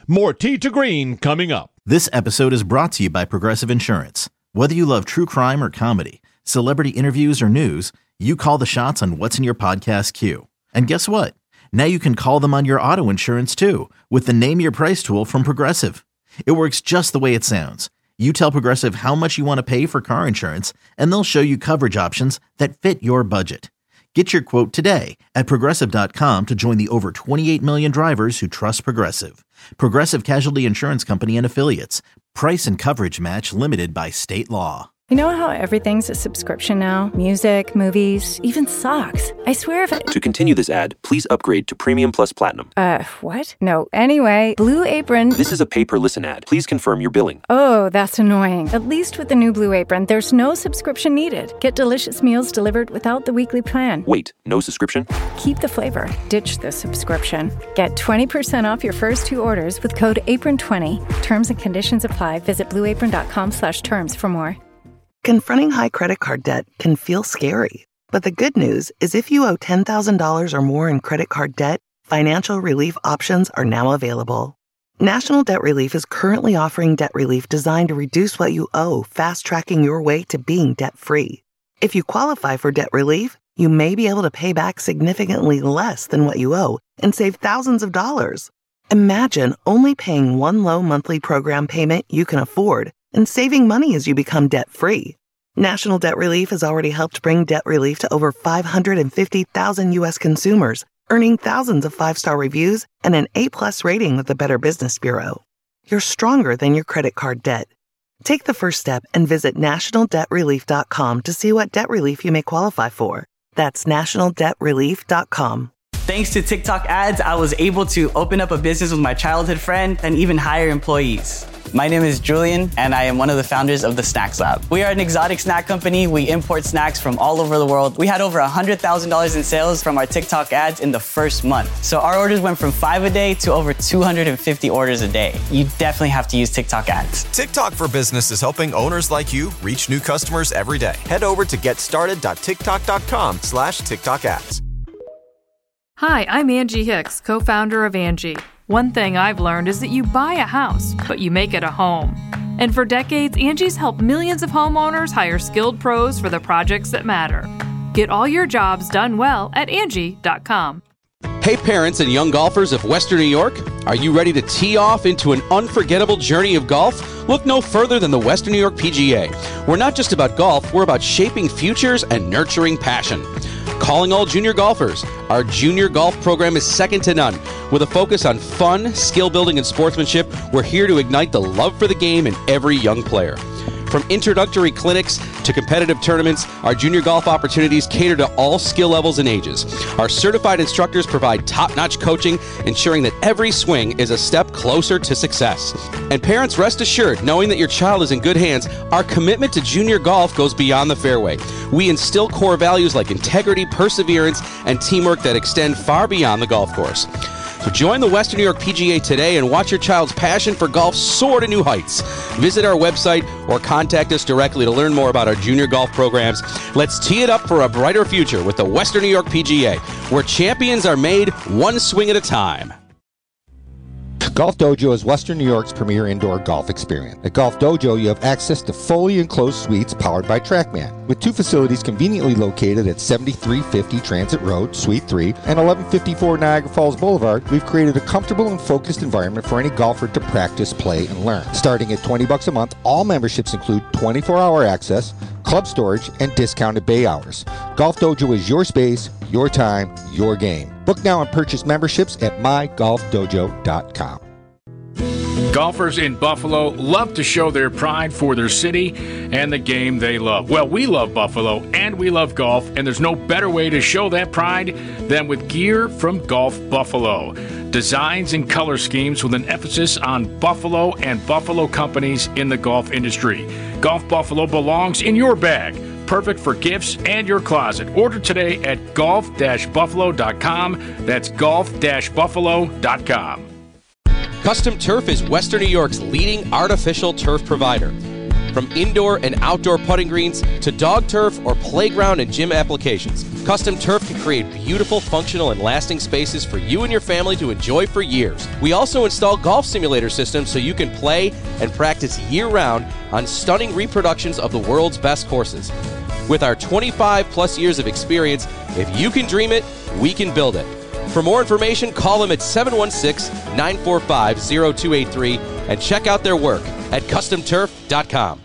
More Tee to Green coming up. This episode is brought to you by Progressive Insurance. Whether you love true crime or comedy, celebrity interviews or news, you call the shots on what's in your podcast queue. And guess what? Now you can call them on your auto insurance too with the Name Your Price tool from Progressive. It works just the way it sounds. You tell Progressive how much you want to pay for car insurance, and they'll show you coverage options that fit your budget. Get your quote today at Progressive dot com to join the over twenty-eight million drivers who trust Progressive. Progressive Casualty Insurance Company and Affiliates. Price and coverage match limited by state law. You know how everything's a subscription now? Music, movies, even socks. I swear if I... To continue this ad, please upgrade to Premium Plus Platinum. Uh, what? No. Anyway, Blue Apron... This is a pay-per-listen ad. Please confirm your billing. Oh, that's annoying. At least with the new Blue Apron, there's no subscription needed. Get delicious meals delivered without the weekly plan. Wait, no subscription? Keep the flavor. Ditch the subscription. Get twenty percent off your first two orders with code apron twenty. Terms and conditions apply. Visit blueapron.com slash terms for more. Confronting high credit card debt can feel scary, but the good news is if you owe ten thousand dollars or more in credit card debt, financial relief options are now available. National Debt Relief is currently offering debt relief designed to reduce what you owe, fast-tracking your way to being debt-free. If you qualify for debt relief, you may be able to pay back significantly less than what you owe and save thousands of dollars. Imagine only paying one low monthly program payment you can afford and saving money as you become debt-free. National Debt Relief has already helped bring debt relief to over five hundred fifty thousand U S consumers, earning thousands of five-star reviews and an A-plus rating with the Better Business Bureau. You're stronger than your credit card debt. Take the first step and visit national debt relief dot com to see what debt relief you may qualify for. That's national debt relief dot com. Thanks to TikTok ads, I was able to open up a business with my childhood friend and even hire employees. My name is Julian, and I am one of the founders of the Snacks Lab. We are an exotic snack company. We import snacks from all over the world. We had over one hundred thousand dollars in sales from our TikTok ads in the first month. So our orders went from five a day to over two hundred fifty orders a day. You definitely have to use TikTok ads. TikTok for Business is helping owners like you reach new customers every day. Head over to getstarted.tiktok.com slash TikTok ads. Hi, I'm Angie Hicks, co-founder of Angie. One thing I've learned is that you buy a house, but you make it a home. And for decades, Angie's helped millions of homeowners hire skilled pros for the projects that matter. Get all your jobs done well at Angie dot com. Hey parents and young golfers of Western New York, are you ready to tee off into an unforgettable journey of golf? Look no further than the Western New York P G A. We're not just about golf, we're about shaping futures and nurturing passion. Calling all junior golfers, our junior golf program is second to none. With a focus on fun, skill building, and sportsmanship, we're here to ignite the love for the game in every young player. From introductory clinics to competitive tournaments, our junior golf opportunities cater to all skill levels and ages. Our certified instructors provide top-notch coaching, ensuring that every swing is a step closer to success. And parents, rest assured, knowing that your child is in good hands, our commitment to junior golf goes beyond the fairway. We instill core values like integrity, perseverance, and teamwork that extend far beyond the golf course. So join the Western New York P G A today and watch your child's passion for golf soar to new heights. Visit our website or contact us directly to learn more about our junior golf programs. Let's tee it up for a brighter future with the Western New York P G A, where champions are made one swing at a time. Golf Dojo is Western New York's premier indoor golf experience. At Golf Dojo, you have access to fully enclosed suites powered by TrackMan, with two facilities conveniently located at seventy-three fifty Transit Road, Suite three, and eleven fifty-four Niagara Falls Boulevard. We've created a comfortable and focused environment for any golfer to practice, play, and learn. Starting at twenty bucks a month, all memberships include twenty-four hour access, club storage, and discounted bay hours. Golf Dojo is your space, your time, your game. Book now and purchase memberships at my golf dojo dot com. Golfers in Buffalo love to show their pride for their city and the game they love. Well, we love Buffalo and we love golf, and there's no better way to show that pride than with gear from Golf Buffalo. Designs and color schemes with an emphasis on Buffalo and Buffalo companies in the golf industry. Golf Buffalo belongs in your bag. Perfect for gifts and your closet. Order today at golf dash buffalo dot com. That's golf dash buffalo dot com. Custom Turf is Western New York's leading artificial turf provider. From indoor and outdoor putting greens to dog turf or playground and gym applications, Custom Turf can create beautiful, functional, and lasting spaces for you and your family to enjoy for years. We also install golf simulator systems so you can play and practice year-round on stunning reproductions of the world's best courses. With our twenty-five plus years of experience, if you can dream it, we can build it. For more information, call them at seven one six, nine four five, zero two eight three and check out their work at custom turf dot com.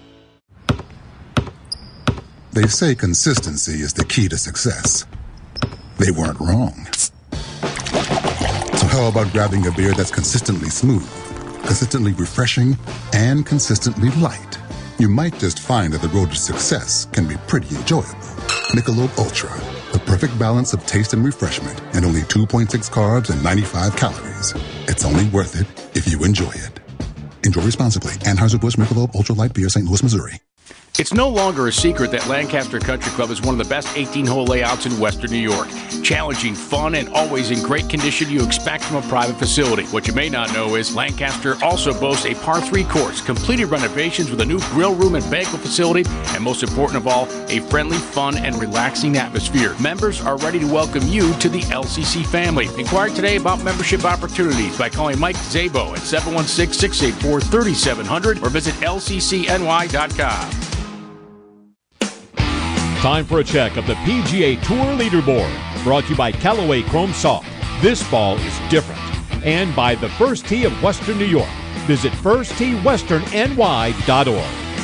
They say consistency is the key to success. They weren't wrong. So how about grabbing a beer that's consistently smooth, consistently refreshing, and consistently light? You might just find that the road to success can be pretty enjoyable. Michelob Ultra, the perfect balance of taste and refreshment, and only two point six carbs and ninety-five calories. It's only worth it if you enjoy it. Enjoy responsibly. Anheuser-Busch Michelob Ultra Light Beer, Saint Louis, Missouri. It's no longer a secret that Lancaster Country Club is one of the best eighteen-hole layouts in Western New York. Challenging, fun, and always in great condition you expect from a private facility. What you may not know is Lancaster also boasts a par three course, completed renovations with a new grill room and banquet facility, and most important of all, a friendly, fun, and relaxing atmosphere. Members are ready to welcome you to the L C C family. Inquire today about membership opportunities by calling Mike Zabo at seven one six, six eight four, three seven zero zero or visit L C C N Y dot com. Time for a check of the P G A Tour leaderboard, brought to you by Callaway Chrome Soft. This ball is different. And by the First Tee of Western New York. Visit first tee western n y dot org.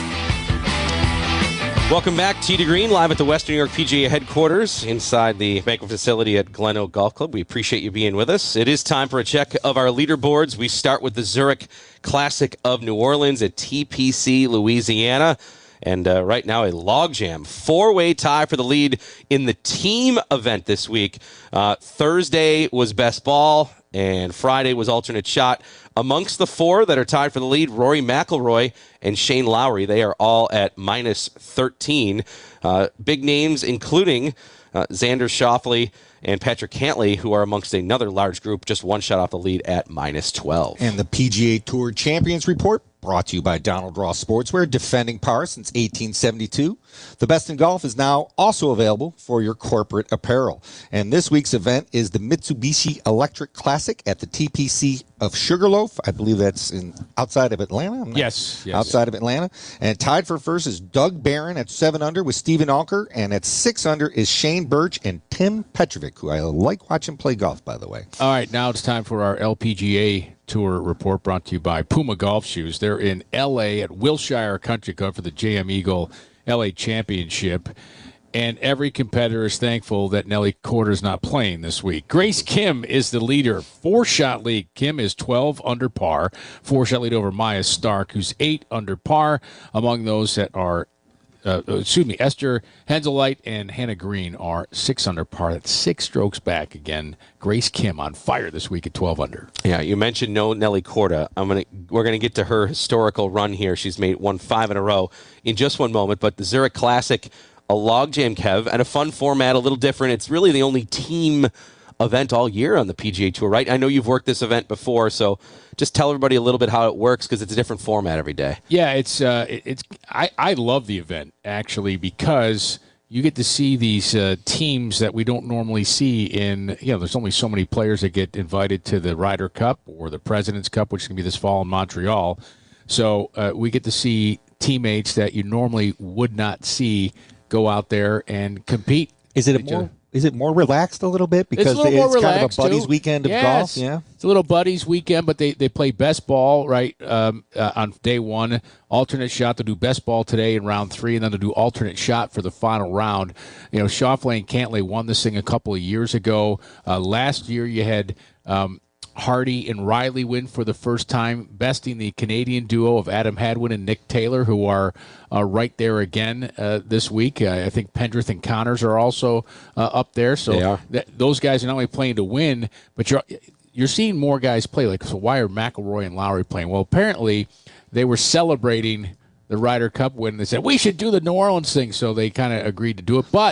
Welcome back, Tee to Green, live at the Western New York P G A headquarters inside the banquet facility at Glen Oak Golf Club. We appreciate you being with us. It is time for a check of our leaderboards. We start with the Zurich Classic of New Orleans at T P C, Louisiana. And uh, right now, a logjam, four-way tie for the lead in the team event this week. Uh, Thursday was best ball, and Friday was alternate shot. Amongst the four that are tied for the lead, Rory McIlroy and Shane Lowry. They are all at minus thirteen. Uh, big names, including uh, Xander Schauffele and Patrick Cantlay, who are amongst another large group, just one shot off the lead at minus twelve. And the P G A Tour Champions Report, brought to you by Donald Ross Sportswear, defending par since eighteen seventy-two. The best in golf is now also available for your corporate apparel. And this week's event is the Mitsubishi Electric Classic at the T P C of Sugarloaf. I believe that's in outside of Atlanta. I'm not- Yes, yes. Outside of Atlanta. And tied for first is Doug Barron at seven under with Stephen Alker. And at six under is Shane Birch and Tim Petrovic, who I like watching play golf, by the way. All right, now it's time for our L P G A Tour report brought to you by Puma Golf Shoes. They're in L A at Wilshire Country Club for the J M Eagle L A Championship. And every competitor is thankful that Nelly Korda's not playing this week. Grace Kim is the leader. Four-shot lead. Kim is twelve under par. Four-shot lead over Maya Stark, who's eight under par. Among those that are Uh, excuse me, Esther Henselite and Hannah Green are six under par. That's six strokes back again. Grace Kim on fire this week at twelve under. Yeah, you mentioned no Nelly Korda. I'm gonna we're gonna get to her historical run here. She's made won five in a row in just one moment. But the Zurich Classic, a logjam, Kev, and a fun format, a little different. It's really the only team event all year on the P G A Tour, right? I know you've worked this event before, so just tell everybody a little bit how it works because it's a different format every day. Yeah, it's uh, it, it's I, I love the event actually because you get to see these uh, teams that we don't normally see in. You know, there's only so many players that get invited to the Ryder Cup or the President's Cup, which is going to be this fall in Montreal. So uh, we get to see teammates that you normally would not see go out there and compete. Is it a more? Is it more relaxed a little bit because it's, a little it's more kind relaxed of a buddies too. weekend of yes. golf? Yeah, it's a little buddies weekend, but they, they play best ball right um, uh, on day one. Alternate shot. They'll do best ball today in round three, and then they'll do alternate shot for the final round. You know, Schauffele and Cantlay won this thing a couple of years ago. Uh, last year, you had Um, Hardy and Riley win for the first time, besting the Canadian duo of Adam Hadwin and Nick Taylor, who are uh, right there again uh, this week. Uh, I think Pendrith and Connors are also uh, up there. So They are. Th- those guys are not only playing to win, but you're you're seeing more guys play. Like, so why are McIlroy and Lowry playing? Well, apparently they were celebrating the Ryder Cup win. They said, we should do the New Orleans thing. So they kind of agreed to do it. But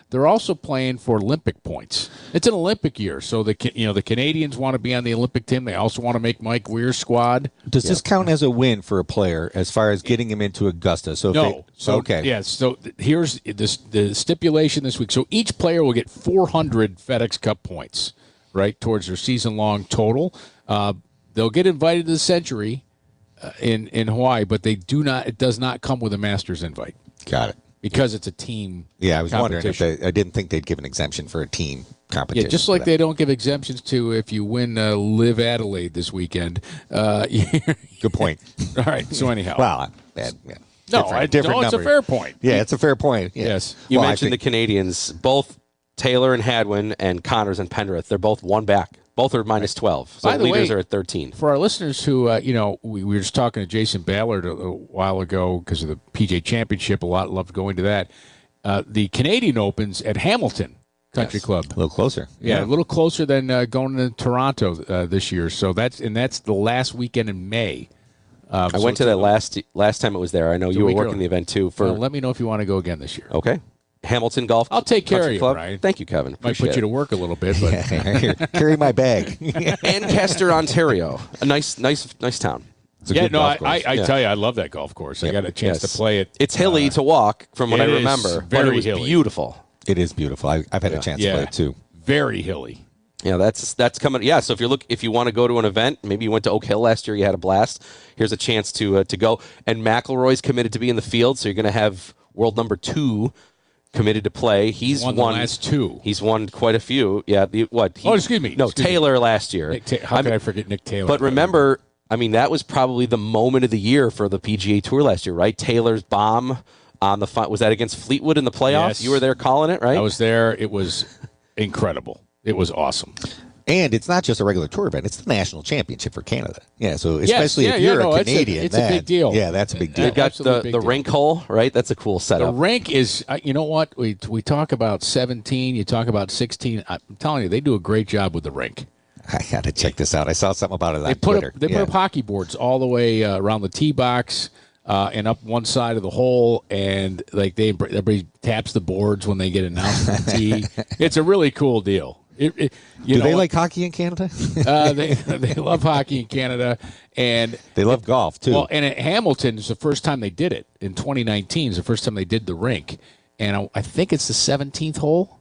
they're also playing for Olympic points. It's an Olympic year, so the you know the Canadians want to be on the Olympic team. They also want to make Mike Weir's squad. Does yeah. this count as a win for a player as far as getting him into Augusta? So if no. They, so okay. Yeah. So th- here's this, the stipulation this week. So each player will get four hundred FedEx Cup points, right, towards their season-long total. Uh, they'll get invited to the Century uh, in in Hawaii, but they do not. It does not come with a Masters invite. Got it. Because it's a team. Yeah, I was wondering if they, I didn't think they'd give an exemption for a team competition. Yeah, just like they don't give exemptions to if you win uh, Live Adelaide this weekend. Uh, Good point. All right. So anyhow, well, bad, yeah. no, different, I, different no, it's number. a fair point. Yeah, it's a fair point. Yeah. Yes. You well, mentioned think, the Canadians, both Taylor and Hadwin and Connors and Penrith. They're both one back. Both are minus twelve. So By the leaders way, are at thirteen. For our listeners who, uh, you know, we, we were just talking to Jason Ballard a, a while ago because of the P G A Championship. A lot love going to that. Uh, the Canadian Opens at Hamilton Country yes. Club. A little closer. Yeah, yeah. a little closer than uh, going to Toronto uh, this year. So that's and that's the last weekend in May. Um, I so went to a, that last last time it was there. I know you were working early. the event too. For uh, let me know if you want to go again this year. Okay. Hamilton Golf. I'll take care Country of you, Club. Ryan. Thank you, Kevin. Might Appreciate put you it. to work a little bit, but Here, carry my bag. Ancaster, Ontario. A nice, nice, nice town. It's a yeah, good no, golf I, course. I, I Yeah. tell you, I love that golf course. I got a chance Yes. to play it. It's hilly uh, to walk, from what I it is remember, but very it was hilly. beautiful. It is beautiful. I, I've had Yeah. a chance Yeah. to play it too. Very hilly. Yeah, that's that's coming. Yeah, so if you're look, if you want to go to an event, maybe you went to Oak Hill last year, you had a blast. Here's a chance to uh, to go. And McIlroy's committed to be in the field, so you're going to have world number two committed to play. He's won, won the last two. He's won quite a few. Yeah, the, what? He, Oh, excuse me. No, Excuse me. Taylor last year. Nick Ta- how I could mean, I forget Nick Taylor? But remember, I mean, that was probably the moment of the year for the P G A Tour last year, right? Taylor's bomb on the fi- was that against Fleetwood in the playoffs? Yes. You were there calling it, right? I was there. It was incredible. It was awesome. And it's not just a regular tour event; it's the national championship for Canada. Yeah, so especially yeah, if yeah, you're no, a it's a- Canadian, it's a that- big deal. Yeah, that's a big deal. They've got Absolutely the, big the deal. rink hole, right? That's a cool The setup. rink is, uh, you know what? We we talk about seventeen. You talk about sixteen. I'm telling you, they do a great job with the rink. I got to check this out. I saw something about it on They put Twitter. up, they yeah. put up hockey boards all the way uh, around the tee box uh, and up one side of the hole, and like they everybody taps the boards when they get announced on the tee. It's a really cool deal. It, it, you Do know, they like hockey in Canada? uh, they they love hockey in Canada, and they love golf too. well, and at Hamilton is the first time they did it in twenty nineteen. Is the first time they did the rink, and I, I think it's the seventeenth hole.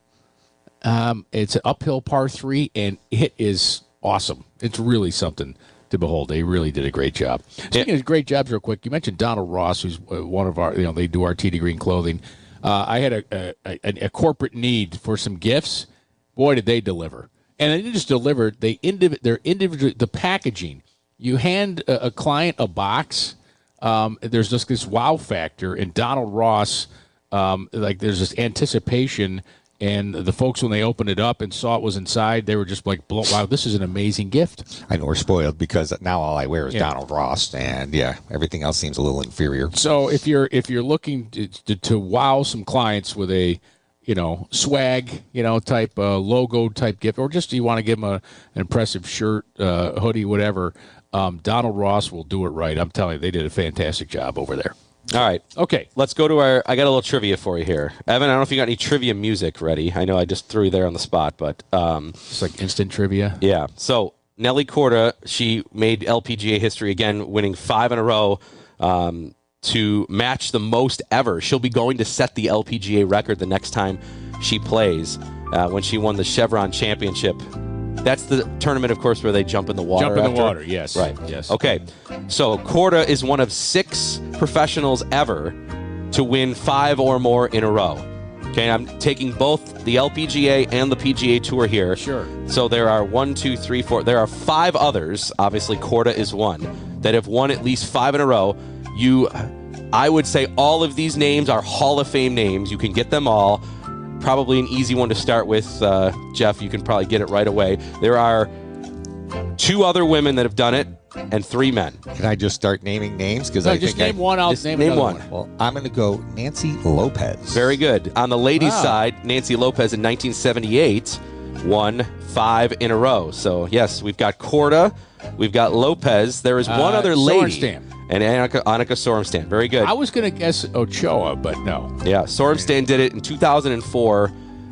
Um, it's an uphill par three, and it is awesome. It's really something to behold. They really did a great job. Speaking of great jobs, real quick, you mentioned Donald Ross, who's uh, one of our, you know, they do our Tee to Green clothing. Uh, I had a, a, a, a corporate need for some gifts. Boy, did they deliver. And they didn't just deliver, they indiv- they're individual, the packaging. You hand a, a client a box, um, there's just this wow factor, and Donald Ross, um, like there's this anticipation. And the folks, when they opened it up and saw it was inside, they were just like, wow, this is an amazing gift. I know we're spoiled because now all I wear is Yeah. Donald Ross, and yeah, everything else seems a little inferior. So if you're if you're looking to, to, to wow some clients with a, you know, swag, you know, type uh, logo type gift, or just you want to give them a, an impressive shirt, uh, hoodie, whatever, um, Donald Ross will do it right. I'm telling you, they did a fantastic job over there. All right. Okay. Let's go to our. I got a little trivia for you here. Evan, I don't know if you got any trivia music ready. I know I just threw you there on the spot, but. Um, it's like instant trivia. Yeah. So Nelly Korda, she made L P G A history again, winning five in a row um, to match the most ever. She'll be going to set the L P G A record the next time she plays uh, when she won the Chevron Championship. That's the tournament, of course, where they jump in the water. Jump in the after. water, yes. Right. Yes. Okay. So Korda is one of six professionals ever to win five or more in a row. Okay, I'm taking both the L P G A and the P G A Tour here. Sure. So there are one, two, three, four. There are five others. Obviously, Korda is one that have won at least five in a row. You, I would say, all of these names are Hall of Fame names. You can get them all. Probably an easy one to start with, uh, Jeff. You can probably get it right away. There are two other women that have done it, and three men. Can I just start naming names? Because No, I just think name I, one. I'll Just name, name another one. one. Well, I'm going to go Nancy Lopez. Very good. On the ladies' Wow. side, Nancy Lopez in nineteen seventy-eight won five in a row. So, yes, we've got Korda, we've got Lopez. There is one Uh, other lady. Sorenstam. And Annika, Annika Sorenstam. Very good. I was going to guess Ochoa, but no. Yeah, Sorenstam did it in two thousand four.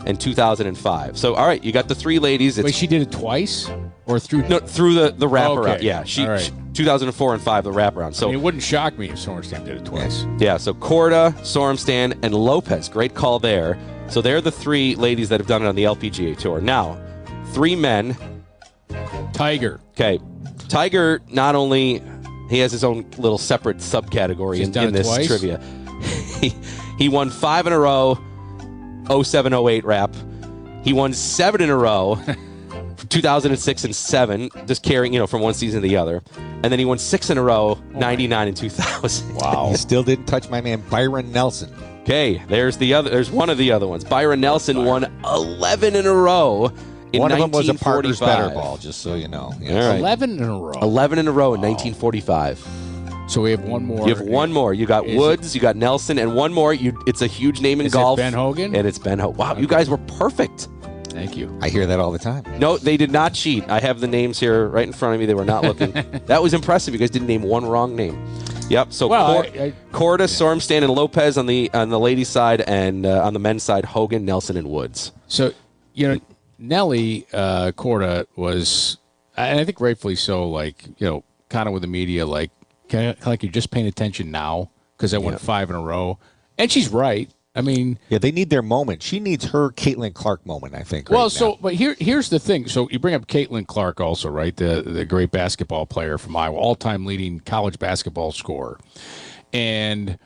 and two thousand five. So, all right, you got the three ladies. It's, Wait, she did it twice? Or through no, through the, the wraparound. Okay. Yeah, she, All right. she two thousand four and five, the wraparound. So I mean, it wouldn't shock me if Sorenstam did it twice. Yeah, so Korda, Sorenstam, and Lopez. Great call there. So they're the three ladies that have done it on the L P G A Tour. Now, three men. Tiger. Okay. Tiger, not only, he has his own little separate subcategory He's in, done in it this twice? trivia. he, he won five in a row, oh seven oh eight wrap. He won seven in a row, two thousand six and seven, just carrying, you know, from one season to the other. And then he won six in a row, ninety-nine and two thousand. Wow. You still didn't touch my man Byron Nelson. Okay, there's the other. There's one of the other ones. Byron Nelson Byron. won eleven in a row in One of them was a partner's better nineteen forty-five. ball, just so you know. All right. eleven in a row. eleven in a row in nineteen forty-five. So we have one more. You have one more. You got Is Woods, you got Nelson, and one more. You, it's a huge name in Is it golf. Ben Hogan? And it's Ben Hogan. Wow, you guys were perfect. Thank you. I hear that all the time. No, they did not cheat. I have the names here right in front of me. They were not looking. That was impressive. You guys didn't name one wrong name. Yep. So Well, Cor- I- I- Korda, Sorenstam, and Lopez on the on the ladies' side, and uh, on the men's side, Hogan, Nelson, and Woods. So, you know, Nelly uh, Korda was, and I think rightfully so, like, you know, kind of with the media, like, kind of like you're just paying attention now because I went Yeah. five in a row. And she's right. I mean, Yeah, they need their moment. She needs her Caitlin Clark moment, I think. well, right so now. but here here's the thing. So you bring up Caitlin Clark also, right? The the great basketball player from Iowa, all time leading college basketball scorer, and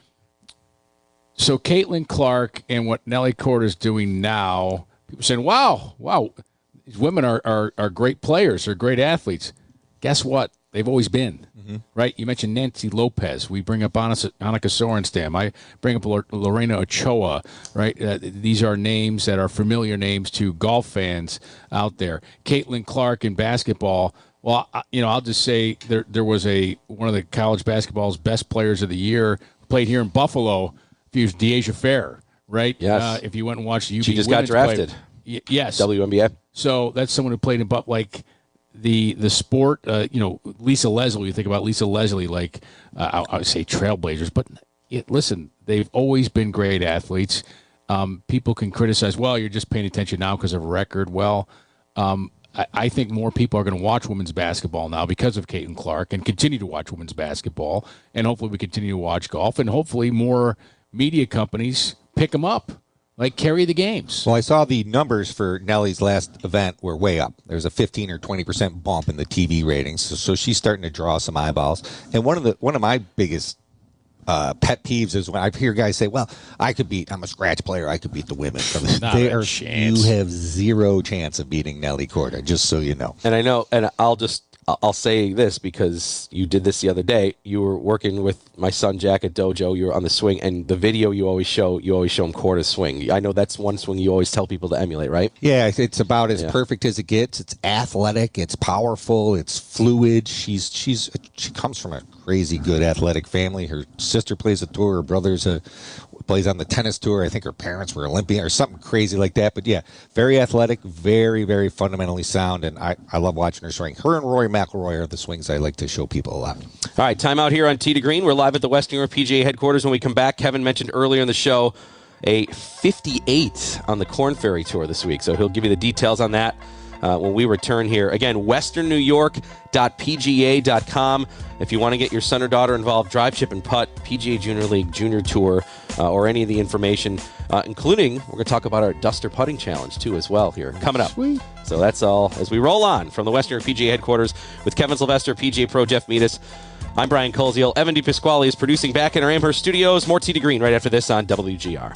so Caitlin Clark and what Nelly Korda is doing now, people are saying, "Wow, wow, these women are are, are great players, are great athletes." Guess what? They've always been. Right, you mentioned Nancy Lopez. We bring up Annika Sorenstam. I bring up Lorena Ochoa. Right, uh, these are names that are familiar names to golf fans out there. Caitlin Clark in basketball. Well, I, you know, I'll just say there there was a one of the college basketball's best players of the year played here in Buffalo. He was Deasia Fair. Right. Yes. Uh, if you went and watched the U B She just got women's drafted. play- Y- yes. W N B A. So that's someone who played in, but like the the sport, uh, you know, Lisa Leslie. You think about Lisa Leslie, like uh, I, I would say trailblazers, but it, listen, they've always been great athletes. Um, people can criticize, well, you're just paying attention now because of record. Well, um, I, I think more people are going to watch women's basketball now because of Caitlin Clark, and continue to watch women's basketball, and hopefully we continue to watch golf, and hopefully more media companies pick them up. Like, carry the games. Well, I saw the numbers for Nelly's last event were way up. There's a fifteen or twenty percent bump in the T V ratings, so, so she's starting to draw some eyeballs. And one of the one of my biggest uh, pet peeves is when I hear guys say, "Well, I could beat. I'm a scratch player. I could beat the women." Not They a are, chance. you have zero chance of beating Nelly Korda. Just so you know. And I know, and I'll just I'll say this because you did this the other day. You were working with my son Jack at Dojo. You were on the swing, and the video you always show, you always show him Korda's swing. I know that's one swing you always tell people to emulate, right? Yeah, it's about as Yeah. perfect as it gets. It's athletic. It's powerful. It's fluid. She's she's she comes from a crazy good athletic family. Her sister plays a tour. Her brother's a plays on the tennis tour. I think her parents were Olympian or something crazy like that. But yeah, very athletic, very very fundamentally sound, and I, I love watching her swing. Her and Rory McIlroy are the swings I like to show people a lot. All right, time out here on Tee to Green. We're live at the West New York P G A headquarters. When we come back, Kevin mentioned earlier in the show a fifty-eight on the Corn Ferry Tour this week, so he'll give you the details on that uh, when we return here. Again, western new york dot p g a dot com. If you want to get your son or daughter involved, drive, chip, and putt, P G A Junior League, Junior Tour, uh, or any of the information, uh, including we're going to talk about our Duster Putting Challenge, too, as well here, coming up. Sweet. So that's all as we roll on from the Western New York P G A headquarters with Kevin Sylvester, P G A Pro Jeff Meadis. I'm Brian Koziel. Evan DePasquale is producing back in our Amherst studios. More Tee to Green right after this on W G R.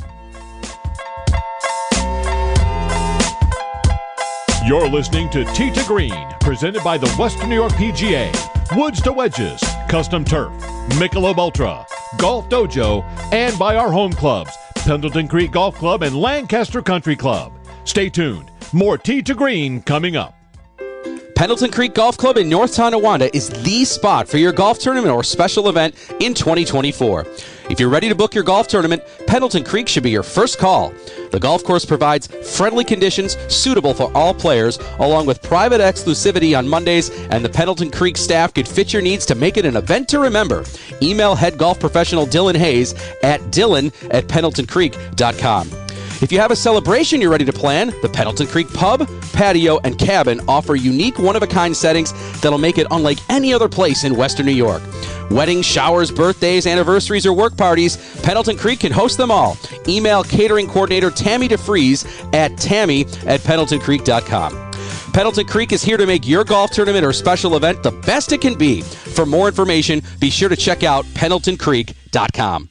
You're listening to Tee to Green, presented by the Western New York P G A. Woods to Wedges, Custom Turf, Michelob Ultra, Golf Dojo, and by our home clubs, Pendleton Creek Golf Club and Lancaster Country Club. Stay tuned. More Tee to Green coming up. Pendleton Creek Golf Club in North Tonawanda is the spot for your golf tournament or special event in twenty twenty-four. If you're ready to book your golf tournament, Pendleton Creek should be your first call. The golf course provides friendly conditions suitable for all players, along with private exclusivity on Mondays, and the Pendleton Creek staff could fit your needs to make it an event to remember. Email head golf professional Dylan Hayes at dylan at pendleton creek dot com. If you have a celebration you're ready to plan, the Pendleton Creek Pub, Patio, and Cabin offer unique one-of-a-kind settings that'll make it unlike any other place in Western New York. Weddings, showers, birthdays, anniversaries, or work parties, Pendleton Creek can host them all. Email catering coordinator Tammy DeFries at tammy at pendleton creek dot com. Pendleton Creek is here to make your golf tournament or special event the best it can be. For more information, be sure to check out pendleton creek dot com.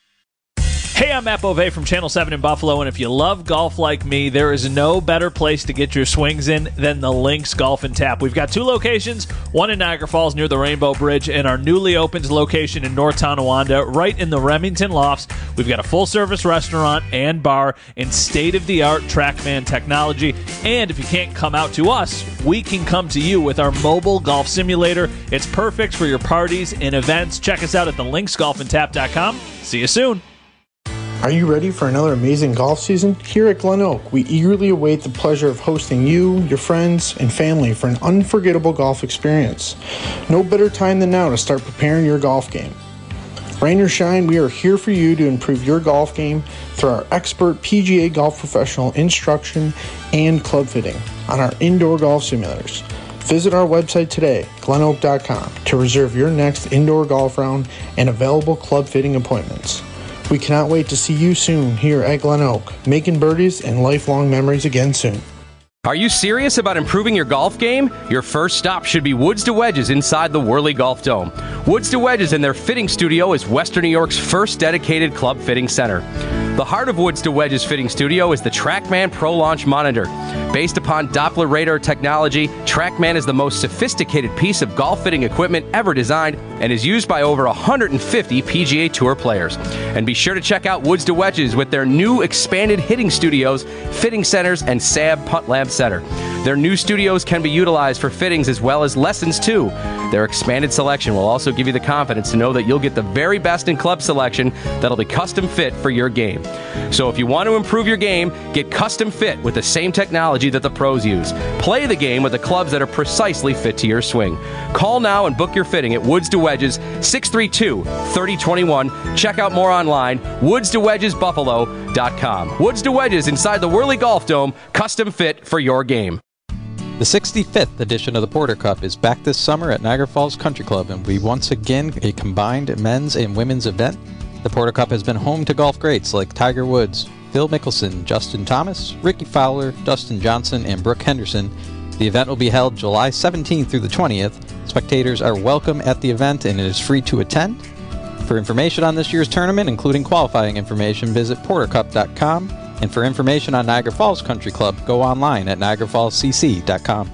Hey, I'm Matt Bovee from Channel seven in Buffalo, and if you love golf like me, there is no better place to get your swings in than the Links Golf and Tap. We've got two locations, one in Niagara Falls near the Rainbow Bridge, and our newly opened location in North Tonawanda, right in the Remington Lofts. We've got a full-service restaurant and bar and state-of-the-art TrackMan technology. And if you can't come out to us, we can come to you with our mobile golf simulator. It's perfect for your parties and events. Check us out at the links golf and tap dot com. See you soon. Are you ready for another amazing golf season? Here at Glen Oak, we eagerly await the pleasure of hosting you, your friends, and family for an unforgettable golf experience. No better time than now to start preparing your golf game. Rain or shine, we are here for you to improve your golf game through our expert P G A golf professional instruction and club fitting on our indoor golf simulators. Visit our website today, glen oak dot com, to reserve your next indoor golf round and available club fitting appointments. We cannot wait to see you soon here at Glen Oak, making birdies and lifelong memories again soon. Are you serious about improving your golf game? Your first stop should be Woods to Wedges inside the Worley Golf Dome. Woods to Wedges and their fitting studio is Western New York's first dedicated club fitting center. The heart of Woods to Wedges Fitting Studio is the TrackMan Pro Launch Monitor. Based upon Doppler radar technology, TrackMan is the most sophisticated piece of golf fitting equipment ever designed and is used by over one hundred fifty P G A Tour players. And be sure to check out Woods to Wedges with their new expanded hitting studios, fitting centers, and S A B Putt Lab Center. Their new studios can be utilized for fittings as well as lessons too. Their expanded selection will also give you the confidence to know that you'll get the very best in club selection that'll be custom fit for your game. So if you want to improve your game, get custom fit with the same technology that the pros use. Play the game with the clubs that are precisely fit to your swing. Call now and book your fitting at Woods to Wedges, six three two, three oh two one. Check out more online, woods to wedges buffalo dot com. Woods to Wedges inside the Worley Golf Dome, custom fit for your game. The sixty-fifth edition of the Porter Cup is back this summer at Niagara Falls Country Club and will be once again a combined men's and women's event. The Porter Cup has been home to golf greats like Tiger Woods, Phil Mickelson, Justin Thomas, Ricky Fowler, Dustin Johnson, and Brooke Henderson. The event will be held July seventeenth through the twentieth. Spectators are welcome at the event and it is free to attend. For information on this year's tournament, including qualifying information, visit porter cup dot com. And for information on Niagara Falls Country Club, go online at niagara falls c c dot com.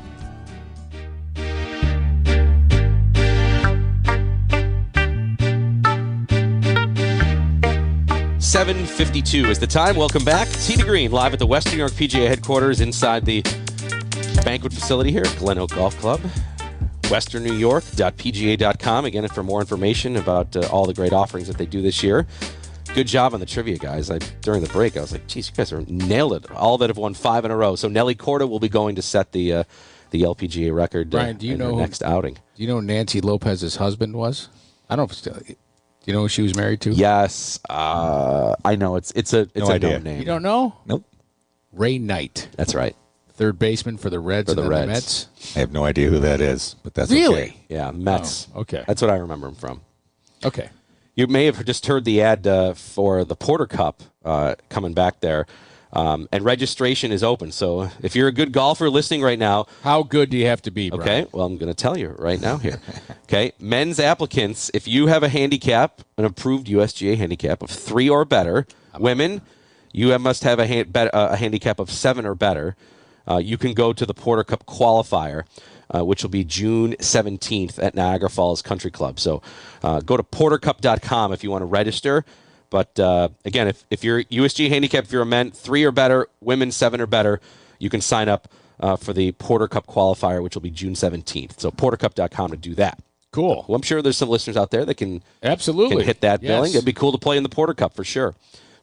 seven fifty-two is the time. Welcome back. Tee to Green, live at the Western New York P G A headquarters inside the banquet facility here at Glen Oak Golf Club. western new york dot p g a dot com. Again, for more information about uh, all the great offerings that they do this year. Good job on the trivia, guys. I, during the break, I was like, geez, you guys are nailed it. All that have won five in a row. So Nelly Corda will be going to set the uh, the L P G A record uh, Brian, do you in know her next outing. Do you know who Nancy Lopez's husband was? I don't know if it's still... Do you know who she was married to? Yes. Uh, I know. It's it's a, it's No a idea. known name. You don't know? Nope. Ray Knight. That's right. Third baseman for the Reds For the and then Reds. the Mets. I have no idea who that is, but that's Really? okay. Yeah, Mets. Oh, okay. That's what I remember him from. Okay. You may have just heard the ad uh, for the Porter Cup uh, coming back there, um, and registration is open. So if you're a good golfer listening right now, how good do you have to be, Brian? Okay, well, I'm going to tell you right now here. Okay, men's applicants, if you have a handicap, an approved U S G A handicap of three or better, women, you must have a, hand, bet, uh, a handicap of seven or better. Uh, you can go to the Porter Cup qualifier, uh, which will be June seventeenth at Niagara Falls Country Club. So uh, go to porter cup dot com if you want to register. But uh, again, if, if you're U S G A handicap, if you're a men, three or better, women, seven or better, you can sign up uh, for the Porter Cup qualifier, which will be June seventeenth. So porter cup dot com to do that. Cool. Well, I'm sure there's some listeners out there that can, Absolutely can hit that yes. billing. It'd be cool to play in the Porter Cup for sure.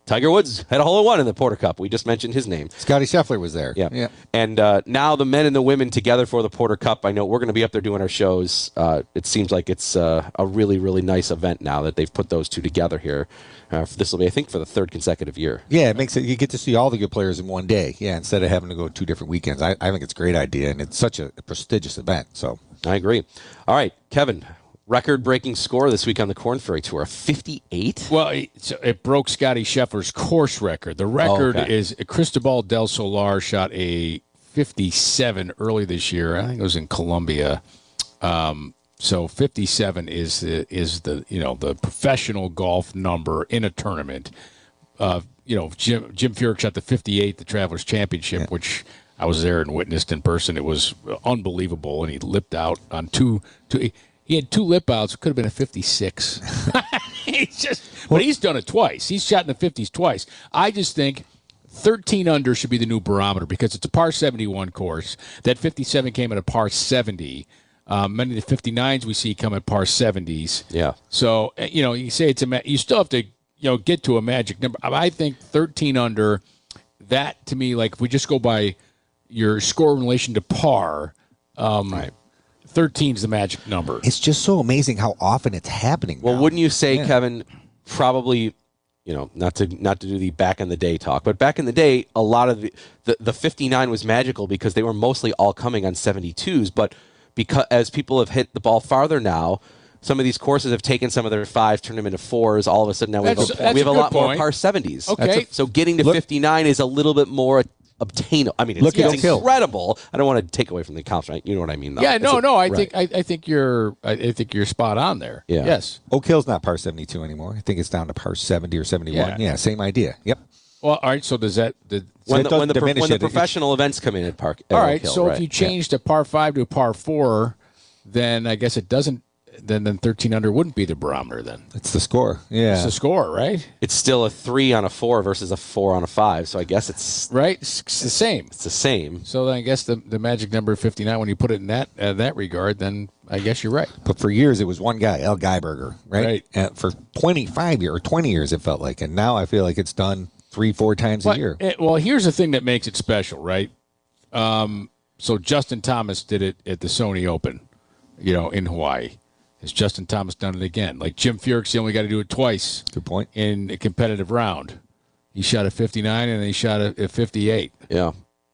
Tiger Woods had a hole-in-one in the Porter Cup. We just mentioned his name. Scotty Scheffler was there. Yeah. yeah. And uh, now the men and the women together for the Porter Cup. I know we're going to be up there doing our shows. Uh, it seems like it's uh, a really, really nice event now that they've put those two together here. Uh, this will be, I think, for the third consecutive year. Yeah, it makes it. You get to see all the good players in one day. Yeah, instead of having to go two different weekends. I, I think it's a great idea, and it's such a prestigious event. So I agree. All right, Kevin. Record-breaking score this week on the Korn Ferry Tour, fifty-eight? Well, it, it broke Scotty Scheffler's course record. The record Oh, okay. is Cristobal del Solar shot a fifty-seven early this year. I think it was in Colombia. Um, so fifty-seven is the, is the you know the professional golf number in a tournament. Uh, you know, Jim Jim Furyk shot the fifty-eight, the Travelers Championship, yeah. which I was there and witnessed in person. It was unbelievable, and he lipped out on two two. He had two lip outs. It could have been a fifty-six. he's just, but he's done it twice. He's shot in the fifties twice. I just think thirteen under should be the new barometer because it's a par seventy-one course. That fifty-seven came at a par seventy. Um, many of the fifty-nines we see come at par seventies. Yeah. So, you know, you say it's a, ma- you still have to, you know, get to a magic number. I think thirteen under, that to me, like if we just go by your score in relation to par, um, right. thirteen is the magic number. It's just so amazing how often it's happening. Well, now. wouldn't you say, Yeah. Kevin, probably, you know, not to not to do the back in the day talk, but back in the day, a lot of the, the, the fifty-nine was magical because they were mostly all coming on seventy-twos, but because as people have hit the ball farther now, some of these courses have taken some of their fives, turned them into fours. All of a sudden now we have That's- a, that's we have a a good lot more point. par seventies. Okay. That's a- so getting to Look- fifty-nine is a little bit more obtainable. I mean, it's, Look at it's Hill. incredible. I don't want to take away from the accounts, right? You know what I mean, though. Yeah, It's no, a- no. I right. think I, I think you're I, I think you're spot on there. Yeah. Yes. Oak Hill's not par seventy-two anymore. I think it's down to par seventy or seventy-one. Yeah. Yeah, same idea. Yep. Well, all right. So does that? Did, when it the, doesn't when the, pro- diminish when the it. It- professional events come in at Park. at all Oak right. Hill, So right. if you changed a par five to a par four, then I guess it doesn't. Then then thirteen under wouldn't be the barometer. Then It's the score. Yeah. it's the score, right? It's still a three on a four versus a four on a five, so I guess it's Right. It's, it's the same. it's the same. So then I guess the the magic number fifty-nine. When you put it in that uh, that regard, then I guess you're right. But for years, it was one guy, Al Geiberger, right? Right. And for twenty-five years or twenty years, it felt like. And now I feel like it's done three, four times But, a year. eh, well, here's the thing that makes it special, right? Um, so Justin Thomas did it at the Sony Open, you know, in Hawaii. Has Justin Thomas done it again? Like Jim Furyk, he only got to do it twice. Good point. In a competitive round. He shot a fifty-nine and he shot a, a fifty-eight. Yeah.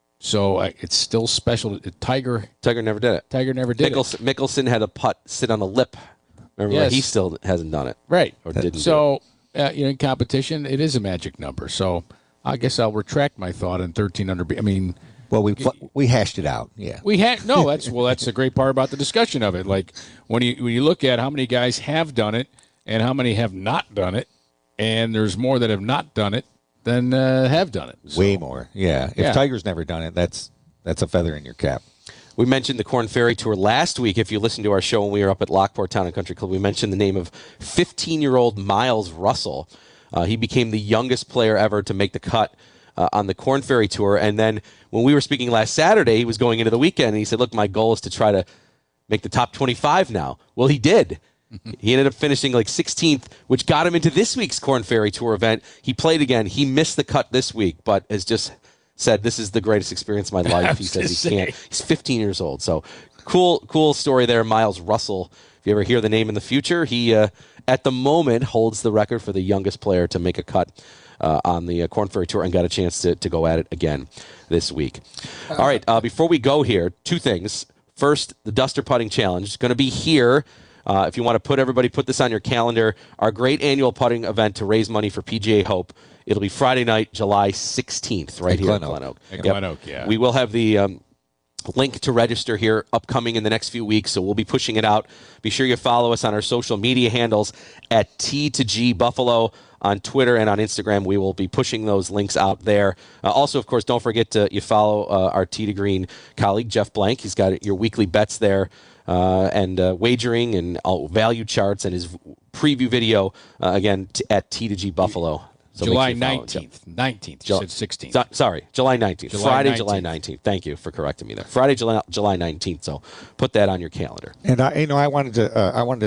So uh, it's still special. Tiger Tiger never did it. Tiger never did Mickelson, Mickelson had a putt sit on the lip. Remember, Yes. he still hasn't done it. it. Right. Or didn't do it. So, uh, you know, in competition, it is a magic number. So I guess I'll retract my thought on thirteen under. I mean, Well, we we hashed it out. Yeah. We had no. That's well. That's the great part about the discussion of it. Like when you when you look at how many guys have done it and how many have not done it, and there's more that have not done it than uh, have done it. So, Way more. Yeah. If Yeah. Tiger's never done it, that's that's a feather in your cap. We mentioned the Korn Ferry Tour last week. If you listened to our show when we were up at Lockport Town and Country Club, we mentioned the name of fifteen-year-old Miles Russell. Uh, he became the youngest player ever to make the cut uh, on the Korn Ferry Tour. And then when we were speaking last Saturday, he was going into the weekend, and he said, look, my goal is to try to make the top twenty-five now. Well, he did. He ended up finishing like sixteenth, which got him into this week's Korn Ferry Tour event. He played again. He missed the cut this week, but has just said, this is the greatest experience of my life. He says he say. can't. He's fifteen years old. So cool, cool story there, Miles Russell. If you ever hear the name in the future, he, uh, at the moment, holds the record for the youngest player to make a cut uh, on the uh, Korn Ferry Tour and got a chance to, to go at it again this week. All right, uh, before we go here, two things. First, the Duster Putting Challenge is going to be here. Uh, if you want to put everybody, put this on your calendar. Our great annual putting event to raise money for P G A Hope. It'll be Friday night, July sixteenth, right At here Glen at Oak. Glen Oak. At Glen Oak, yeah. We will have the um, link to register here upcoming in the next few weeks, so we'll be pushing it out. Be sure you follow us on our social media handles at T to G Buffalo on Twitter and on Instagram. We will be pushing those links out there. Uh, also, of course, don't forget to you follow uh, our T to Green colleague, Jeff Blank. He's got your weekly bets there. Uh, and uh, wagering and all value charts and his preview video, uh, again, t- at T to G Buffalo. So make July sure you follow it. nineteenth. nineteenth. You Ju- said sixteenth. So- sorry, July nineteenth. July Friday, nineteenth. July nineteenth. Thank you for correcting me there. Friday, July, July nineteenth. So put that on your calendar. And I, you know, I wanted to, uh, I wanted to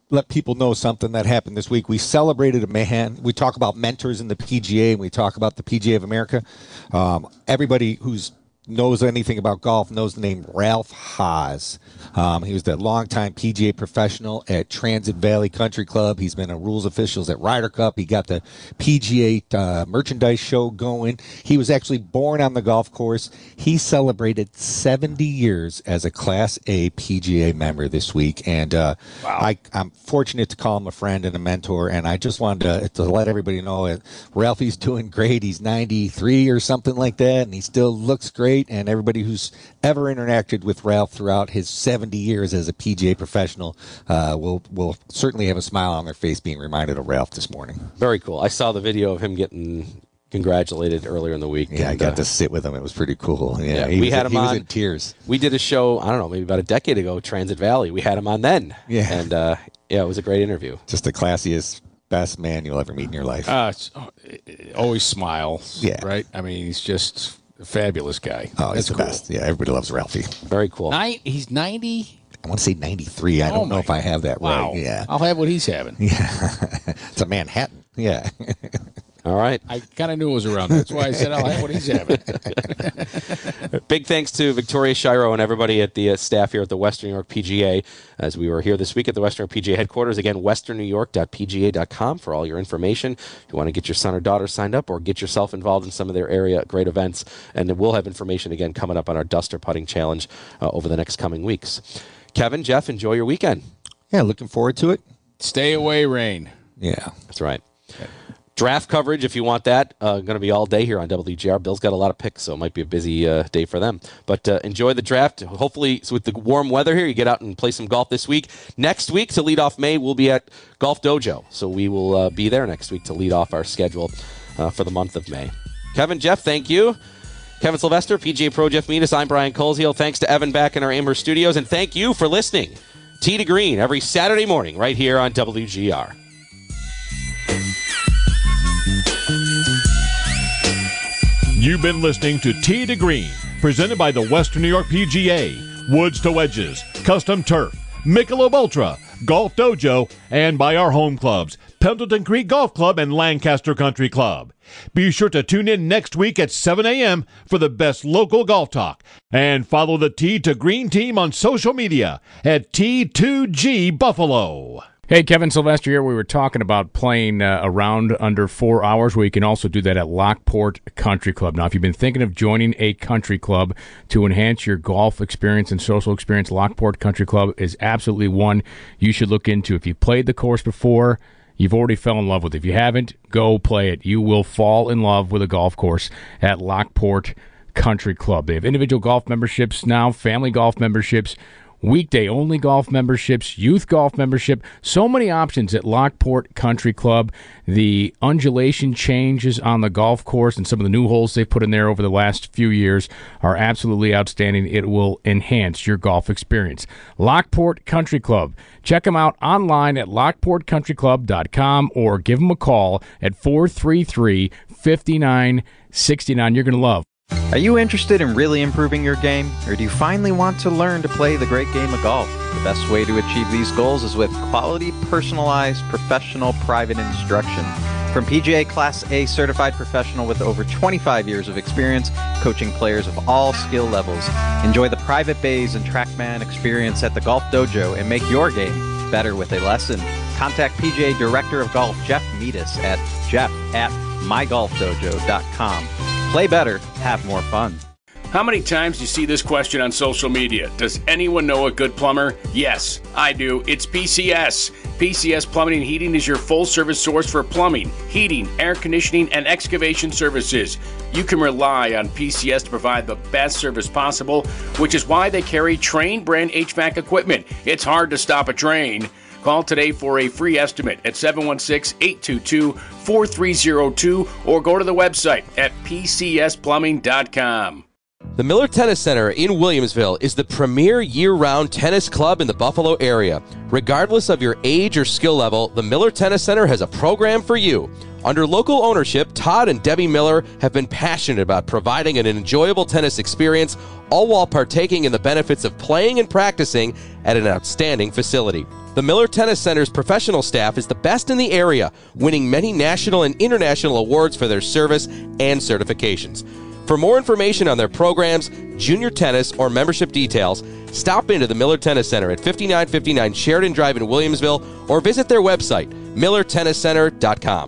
let people know something that happened this week. We celebrated a man. We talk about mentors in the P G A, and we talk about the P G A of America. Um, everybody who's knows anything about golf knows the name Ralph Haas. Um, he was the longtime P G A professional at Transit Valley Country Club. He's been a rules official at Ryder Cup. He got the P G A uh, merchandise show going. He was actually born on the golf course. He celebrated seventy years as a Class A P G A member this week, and uh, wow. I, I'm fortunate to call him a friend and a mentor, and I just wanted to, to let everybody know that Ralphie's doing great. He's ninety-three or something like that, and he still looks great. And everybody who's ever interacted with Ralph throughout his seventy years as a P G A professional uh, will will certainly have a smile on their face being reminded of Ralph this morning. Very cool. I saw the video of him getting congratulated earlier in the week. Yeah, and, I got uh, to sit with him. It was pretty cool. Yeah, yeah he we was, had him he on. was in tears. We did a show, I don't know, maybe about a decade ago, Transit Valley. We had him on then. Yeah. And, uh, yeah, it was a great interview. Just the classiest, best man you'll ever meet in your life. Uh, always smiles. Yeah. Right? I mean, he's just a fabulous guy. Oh, he's That's the cool. best. Yeah, everybody loves Ralphie. Very cool. Nine, he's ninety? I want to say ninety-three. I Oh don't know my- if I have that Wow. right. Yeah. I'll have what he's having. Yeah. It's a Manhattan. Yeah. All right. I kind of knew it was around. That's why I said I'll have what he's having. Big thanks to Victoria Shiro and everybody at the uh, staff here at the Western New York P G A as we were here this week at the Western New York P G A headquarters. Again, western new york dot p g a dot com for all your information. If you want to get your son or daughter signed up or get yourself involved in some of their area great events. And then we'll have information again coming up on our Duster Putting Challenge uh, over the next coming weeks. Kevin, Jeff, enjoy your weekend. Yeah, looking forward to it. Stay away, rain. Yeah. That's right. Draft coverage, if you want that, uh, going to be all day here on W G R. Bill's got a lot of picks, so it might be a busy uh, day for them. But uh, enjoy the draft. Hopefully, so with the warm weather here, you get out and play some golf this week. Next week, to lead off May, we'll be at Golf Dojo. So we will uh, be there next week to lead off our schedule uh, for the month of May. Kevin, Jeff, thank you. Kevin Sylvester, P G A Pro Jeff Meadis, I'm Brian Coleshiel. Thanks to Evan back in our Amherst studios, and thank you for listening. Tee to Green every Saturday morning right here on W G R. You've been listening to Tee to Green, presented by the Western New York P G A, Woods to Wedges, Custom Turf, Michelob Ultra, Golf Dojo, and by our home clubs, Pendleton Creek Golf Club and Lancaster Country Club. Be sure to tune in next week at seven a.m. for the best local golf talk. And follow the Tee to Green team on social media at T two G Buffalo. Hey, Kevin Sylvester here. We were talking about playing uh, around under four hours, where you can also do that at Lockport Country Club. Now, if you've been thinking of joining a country club to enhance your golf experience and social experience, Lockport Country Club is absolutely one you should look into. If you've played the course before, you've already fell in love with it. If you haven't, go play it. You will fall in love with a golf course at Lockport Country Club. They have individual golf memberships now, family golf memberships, weekday-only golf memberships, youth golf membership. So many options at Lockport Country Club. The undulation changes on the golf course and some of the new holes they've put in there over the last few years are absolutely outstanding. It will enhance your golf experience. Lockport Country Club. Check them out online at lockport country club dot com or give them a call at four three three, five nine six nine. You're going to love. Are you interested in really improving your game, or do you finally want to learn to play the great game of golf? The best way to achieve these goals is with quality, personalized, professional, private instruction. From P G A Class A certified professional with over twenty-five years of experience coaching players of all skill levels. Enjoy the private bays and TrackMan experience at the Golf Dojo and make your game better with a lesson. Contact P G A Director of Golf Jeff Meadis at jeff at my golf dojo dot com. Play better, have more fun. How many times do you see this question on social media? Does anyone know a good plumber? Yes, I do. It's P C S. P C S Plumbing and Heating is your full-service source for plumbing, heating, air conditioning, and excavation services. You can rely on P C S to provide the best service possible, which is why they carry Trane brand H V A C equipment. It's hard to stop a Trane. Call today for a free estimate at seven one six, eight two two, four three zero two or go to the website at p c s plumbing dot com. The Miller Tennis Center in Williamsville is the premier year-round tennis club in the Buffalo area. Regardless of your age or skill level, the Miller Tennis Center has a program for you. Under local ownership, Todd and Debbie Miller have been passionate about providing an enjoyable tennis experience, all while partaking in the benefits of playing and practicing at an outstanding facility. The Miller Tennis Center's professional staff is the best in the area, winning many national and international awards for their service and certifications. For more information on their programs, junior tennis, or membership details, stop into the Miller Tennis Center at fifty-nine fifty-nine Sheridan Drive in Williamsville or visit their website, miller tennis center dot com.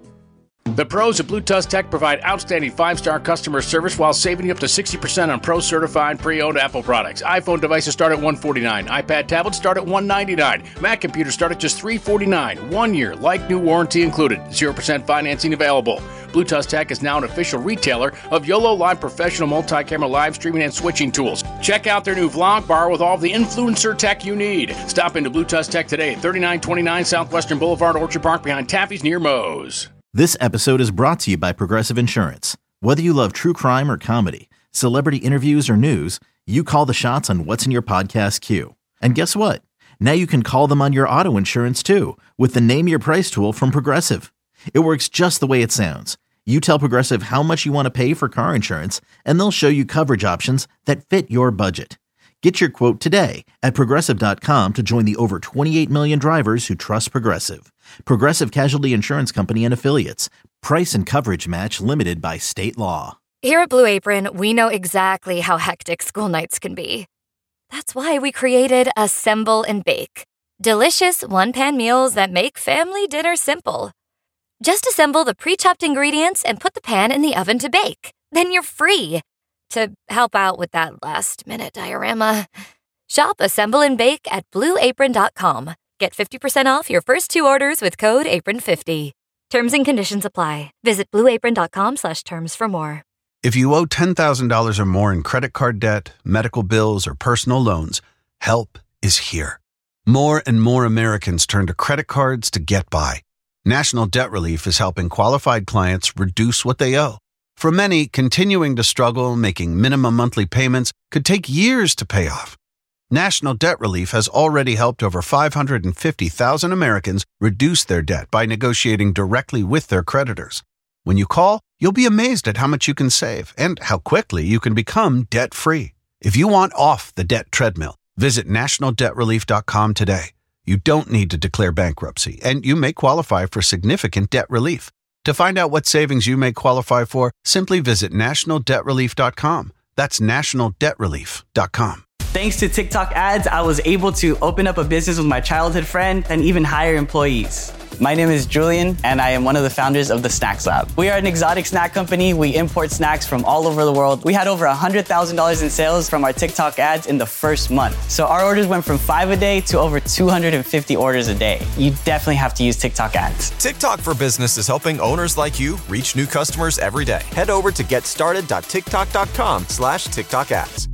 The pros at Blue Tusk Tech provide outstanding five-star customer service while saving you up to sixty percent on pro-certified pre-owned Apple products. iPhone devices start at one hundred forty-nine dollars. iPad tablets start at one hundred ninety-nine dollars. Mac computers start at just three hundred forty-nine dollars. One year, like new warranty included. zero percent financing available. Blue Tusk Tech is now an official retailer of YOLO Live professional multi-camera live streaming and switching tools. Check out their new vlog bar with all the influencer tech you need. Stop into Blue Tusk Tech today at thirty-nine twenty-nine Southwestern Boulevard, Orchard Park, behind Taffy's near Moe's. This episode is brought to you by Progressive Insurance. Whether you love true crime or comedy, celebrity interviews or news, you call the shots on what's in your podcast queue. And guess what? Now you can call them on your auto insurance too with the Name Your Price tool from Progressive. It works just the way it sounds. You tell Progressive how much you want to pay for car insurance, and they'll show you coverage options that fit your budget. Get your quote today at Progressive dot com to join the over twenty-eight million drivers who trust Progressive. Progressive Casualty Insurance Company and Affiliates. Price and coverage match limited by state law. Here at Blue Apron, we know exactly how hectic school nights can be. That's why we created Assemble and Bake. Delicious one-pan meals that make family dinner simple. Just assemble the pre-chopped ingredients and put the pan in the oven to bake. Then you're free to help out with that last-minute diorama. Shop Assemble and Bake at blue apron dot com. Get fifty percent off your first two orders with code apron fifty. Terms and conditions apply. Visit blue apron dot com slash terms for more. If you owe ten thousand dollars or more in credit card debt, medical bills, or personal loans, help is here. More and more Americans turn to credit cards to get by. National Debt Relief is helping qualified clients reduce what they owe. For many, continuing to struggle making minimum monthly payments could take years to pay off. National Debt Relief has already helped over five hundred fifty thousand Americans reduce their debt by negotiating directly with their creditors. When you call, you'll be amazed at how much you can save and how quickly you can become debt-free. If you want off the debt treadmill, visit national debt relief dot com today. You don't need to declare bankruptcy, and you may qualify for significant debt relief. To find out what savings you may qualify for, simply visit national debt relief dot com. That's national debt relief dot com. Thanks to TikTok ads, I was able to open up a business with my childhood friend and even hire employees. My name is Julian, and I am one of the founders of the Snacks Lab. We are an exotic snack company. We import snacks from all over the world. We had over one hundred thousand dollars in sales from our TikTok ads in the first month. So our orders went from five a day to over two hundred fifty orders a day. You definitely have to use TikTok ads. TikTok for Business is helping owners like you reach new customers every day. Head over to get started dot tiktok dot com slash TikTok ads.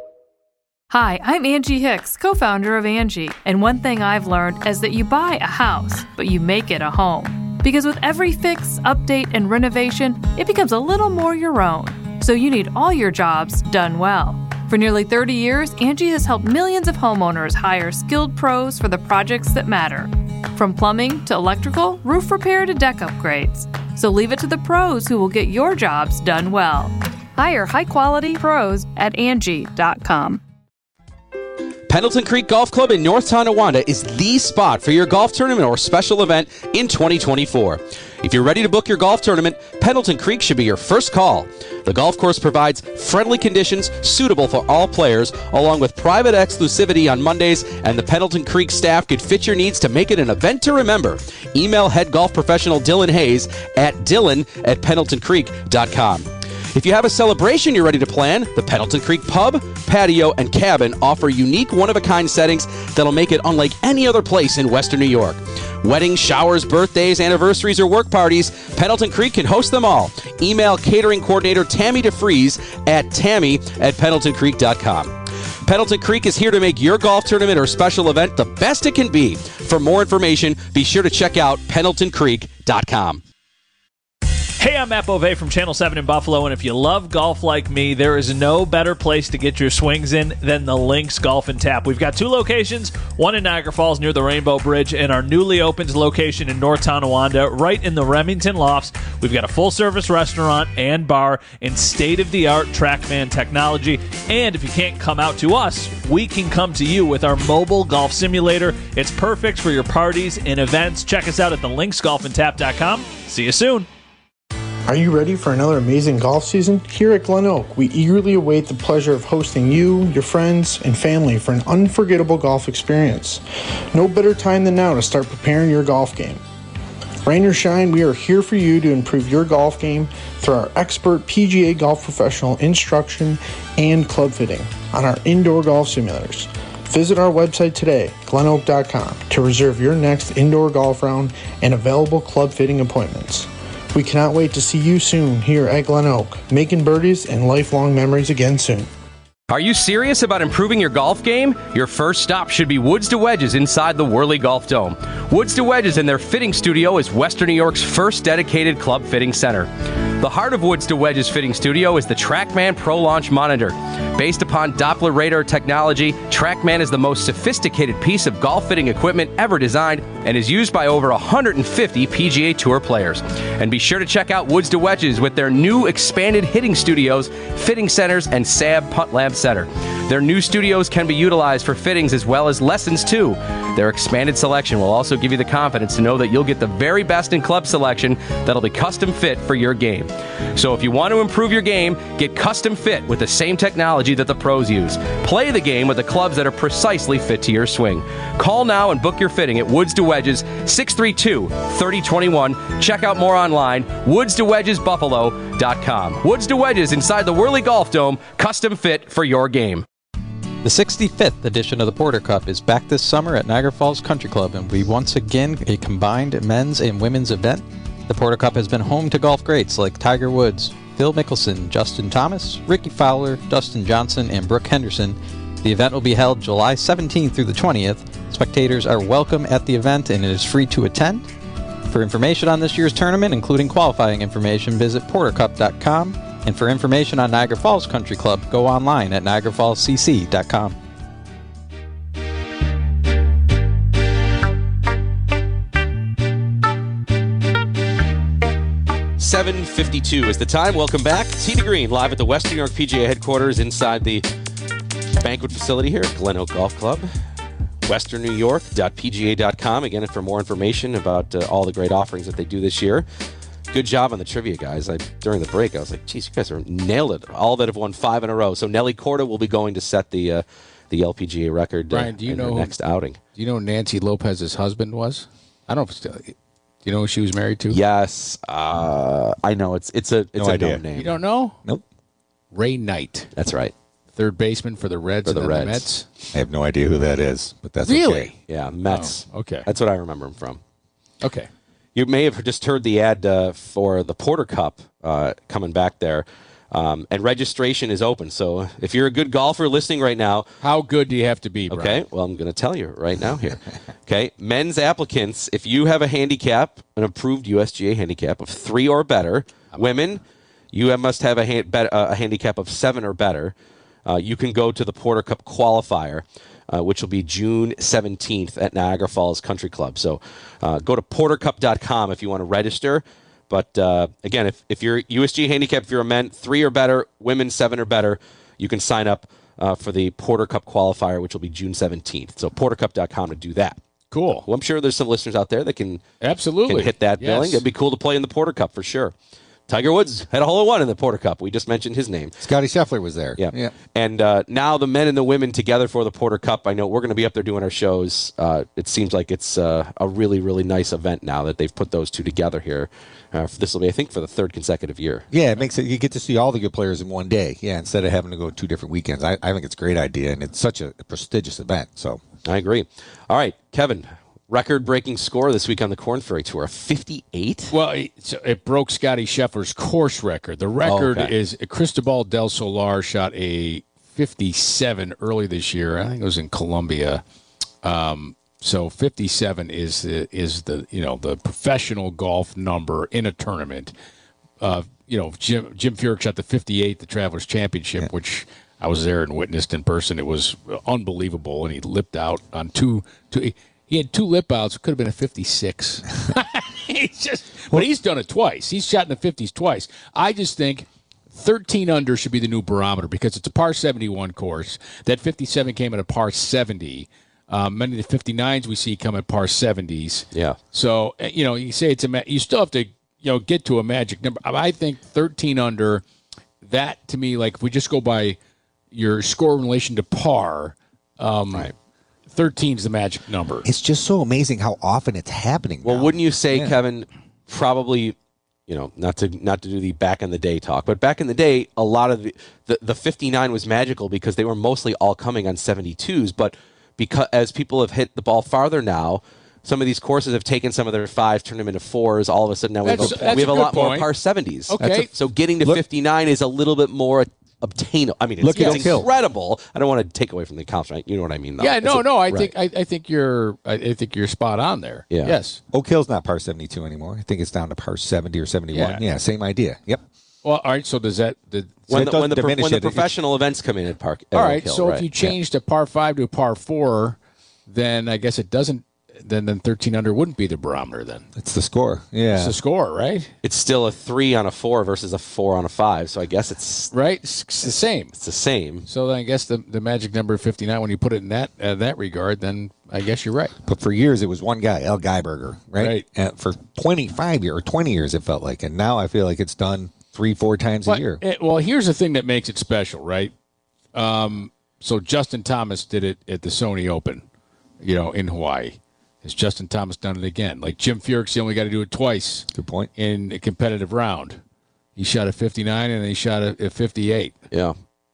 Hi, I'm Angie Hicks, co-founder of Angie, and one thing I've learned is that you buy a house, but you make it a home. Because with every fix, update, and renovation, it becomes a little more your own. So you need all your jobs done well. For nearly thirty years, Angie has helped millions of homeowners hire skilled pros for the projects that matter. From plumbing to electrical, roof repair to deck upgrades. So leave it to the pros who will get your jobs done well. Hire high-quality pros at Angie dot com. Pendleton Creek Golf Club in North Tonawanda is the spot for your golf tournament or special event in twenty twenty-four. If you're ready to book your golf tournament, Pendleton Creek should be your first call. The golf course provides friendly conditions suitable for all players, along with private exclusivity on Mondays, and the Pendleton Creek staff could fit your needs to make it an event to remember. Email head golf professional Dylan Hayes at dylan at pendleton creek dot com. If you have a celebration you're ready to plan, the Pendleton Creek Pub, Patio, and Cabin offer unique one-of-a-kind settings that'll make it unlike any other place in Western New York. Weddings, showers, birthdays, anniversaries, or work parties, Pendleton Creek can host them all. Email catering coordinator Tammy DeFries at tammy at pendleton creek dot com. Pendleton Creek is here to make your golf tournament or special event the best it can be. For more information, be sure to check out pendleton creek dot com. Hey, I'm Matt Bove from Channel seven in Buffalo, and if you love golf like me, there is no better place to get your swings in than the Links Golf and Tap. We've got two locations, one in Niagara Falls near the Rainbow Bridge, and our newly opened location in North Tonawanda, right in the Remington Lofts. We've got a full-service restaurant and bar and state-of-the-art TrackMan technology, and if you can't come out to us, we can come to you with our mobile golf simulator. It's perfect for your parties and events. Check us out at the links golf and tap dot com. See you soon. Are you ready for another amazing golf season? Here at Glen Oak, we eagerly await the pleasure of hosting you, your friends, and family for an unforgettable golf experience. No better time than now to start preparing your golf game. Rain or shine, we are here for you to improve your golf game through our expert P G A golf professional instruction and club fitting on our indoor golf simulators. Visit our website today, glen oak dot com, to reserve your next indoor golf round and available club fitting appointments. We cannot wait to see you soon here at Glen Oak, making birdies and lifelong memories again soon. Are you serious about improving your golf game? Your first stop should be Woods to Wedges inside the Worley Golf Dome. Woods to Wedges and their fitting studio is Western New York's first dedicated club fitting center. The heart of Woods to Wedges fitting studio is the TrackMan Pro Launch Monitor. Based upon Doppler radar technology, TrackMan is the most sophisticated piece of golf fitting equipment ever designed and is used by over one hundred fifty P G A Tour players. And be sure to check out Woods to Wedges with their new expanded hitting studios, fitting centers, and S A B Putt Lab Center. Their new studios can be utilized for fittings as well as lessons too. Their expanded selection will also give you the confidence to know that you'll get the very best in club selection that'll be custom fit for your game. So if you want to improve your game, get custom fit with the same technology that the pros use. Play the game with the clubs that are precisely fit to your swing. Call now and book your fitting at Woods to Wedges, six three two, three oh two one. Check out more online, woods to wedges buffalo dot com. Woods to Wedges inside the Worley Golf Dome, custom fit for your game. The sixty-fifth edition of the Porter Cup is back this summer at Niagara Falls Country Club, and we once again a combined men's and women's event. The Porter Cup has been home to golf greats like Tiger Woods, Phil Mickelson, Justin Thomas, Ricky Fowler, Dustin Johnson, and Brooke Henderson. The event will be held July seventeenth through the twentieth. Spectators are welcome at the event, and it is free to attend. For information on this year's tournament, including qualifying information, visit porter cup dot com. And for information on Niagara Falls Country Club, go online at niagara falls c c dot com. seven fifty-two is the time. Welcome back. Tee to Green, live at the Western New York P G A headquarters inside the banquet facility here at Glen Oak Golf Club. western new york dot p g a dot com. Again, for more information about uh, all the great offerings that they do this year. Good job on the trivia, guys. I, during the break, I was like, geez, you guys are nailed it. All that have won five in a row. So Nelly Corda will be going to set the uh, the L P G A record uh, Brian, do you in know her next outing. Do you know who Nancy Lopez's husband was? I don't know if still. Do you know who she was married to? Yes. Uh, I know. It's it's a it's No a idea. known name. You don't know? Nope. Ray Knight. That's right. Third baseman for the Reds For the and then Reds. the Mets. I have no idea who that is, but that's Really? okay. Yeah, Mets. Oh, okay. That's what I remember him from. Okay. You may have just heard the ad uh, for the Porter Cup uh, coming back there, um, and registration is open. So if you're a good golfer listening right now, how good do you have to be, Brian? Okay, well, I'm going to tell you right now here. Okay, men's applicants, if you have a handicap, an approved U S G A handicap of three or better, women, you have- must have a, hand, bet, uh, a handicap of seven or better. Uh, you can go to the Porter Cup qualifier, uh, which will be June seventeenth at Niagara Falls Country Club. So uh, go to porter cup dot com if you want to register. But uh, again, if, if you're U S G handicap, if you're a men, three or better, women, seven or better, you can sign up uh, for the Porter Cup qualifier, which will be June seventeenth. So porter cup dot com to do that. Cool. Well, I'm sure there's some listeners out there that can, Absolutely. can hit that Yes. billing. It'd be cool to play in the Porter Cup for sure. Tiger Woods had a hole in one in the Porter Cup. We just mentioned his name. Scotty Scheffler was there. Yeah. Yeah. And uh, now the men and the women together for the Porter Cup. I know we're going to be up there doing our shows. Uh, it seems like it's uh, a really, really nice event now that they've put those two together here. Uh, this will be, I think, for the third consecutive year. Yeah, it makes it. You get to see all the good players in one day. Yeah, instead of having to go two different weekends. I, I think it's a great idea, and it's such a prestigious event. So I agree. All right, Kevin. Record-breaking score this week on the Corn Ferry Tour, fifty-eight. Well, it, it broke Scotty Scheffler's course record. The record Oh, okay. is Cristobal del Solar shot a fifty-seven early this year. I think it was in Colombia. Um, so fifty-seven is the, is the you know the professional golf number in a tournament. uh, you know, Jim Jim Furyk shot the fifty-eight, the Travelers Championship, yeah. which I was there and witnessed in person. It was unbelievable, and he lipped out on two. two he had two lip outs. It could have been a fifty-six. he's just, but he's done it twice. He's shot in the fifties twice. I just think thirteen under should be the new barometer because it's a par seventy-one course. That fifty-seven came at a par seventy. Um, many of the fifty-nines we see come at par seventies. Yeah. So, you know, you say it's a ma- you still have to, you know, get to a magic number. I think thirteen under, that to me, like if we just go by your score in relation to par, um, right. thirteen is the magic number. It's just so amazing how often it's happening. Well, now. wouldn't you say, yeah. Kevin, probably, you know, not to not to do the back in the day talk, but back in the day, a lot of the, the, the fifty-nine was magical because they were mostly all coming on seventy-twos, but because as people have hit the ball farther now, some of these courses have taken some of their fives, turned them into fours. All of a sudden now we have That's- a, that's we have a a good lot more point. par seventies. Okay. That's a- so getting to Look- fifty-nine is a little bit more obtainable. I mean, it's, Look at it's Oak Hill. incredible. I don't want to take away from the accounts, right? You know what I mean, though. Yeah, no, It's a- no. I right. think I, I think you're I, I think you're spot on there. Yeah. Yes. Oak Hill's not par seventy-two anymore. I think it's down to par seventy or seventy-one. Yeah. Yeah, same idea. Yep. Well, all right. So does that? Did, So when it the, doesn't when the, pro- diminish when the it. It's- professional events come in at Park. At all Oak right. Hill, So right. if you changed a par five to a par four, then I guess it doesn't. Then then thirteen under wouldn't be the barometer. Then It's the score. Yeah. it's the score, right? It's still a three on a four versus a four on a five. So I guess it's Right. It's, it's the same. it's the same. So then I guess the the magic number fifty-nine. When you put it in that uh, that regard, then I guess you're right. But for years, it was one guy, El Guyberger, right? Right. And for twenty-five years or twenty years, it felt like. And now I feel like it's done three, four times But, a year. eh, well, here's the thing that makes it special, right? Um, so Justin Thomas did it at the Sony Open, you know, in Hawaii. Has Justin Thomas done it again? Like Jim Furyk's, he only got to do it twice. Good point. In a competitive round. He shot a fifty-nine and he shot a, a fifty-eight. Yeah.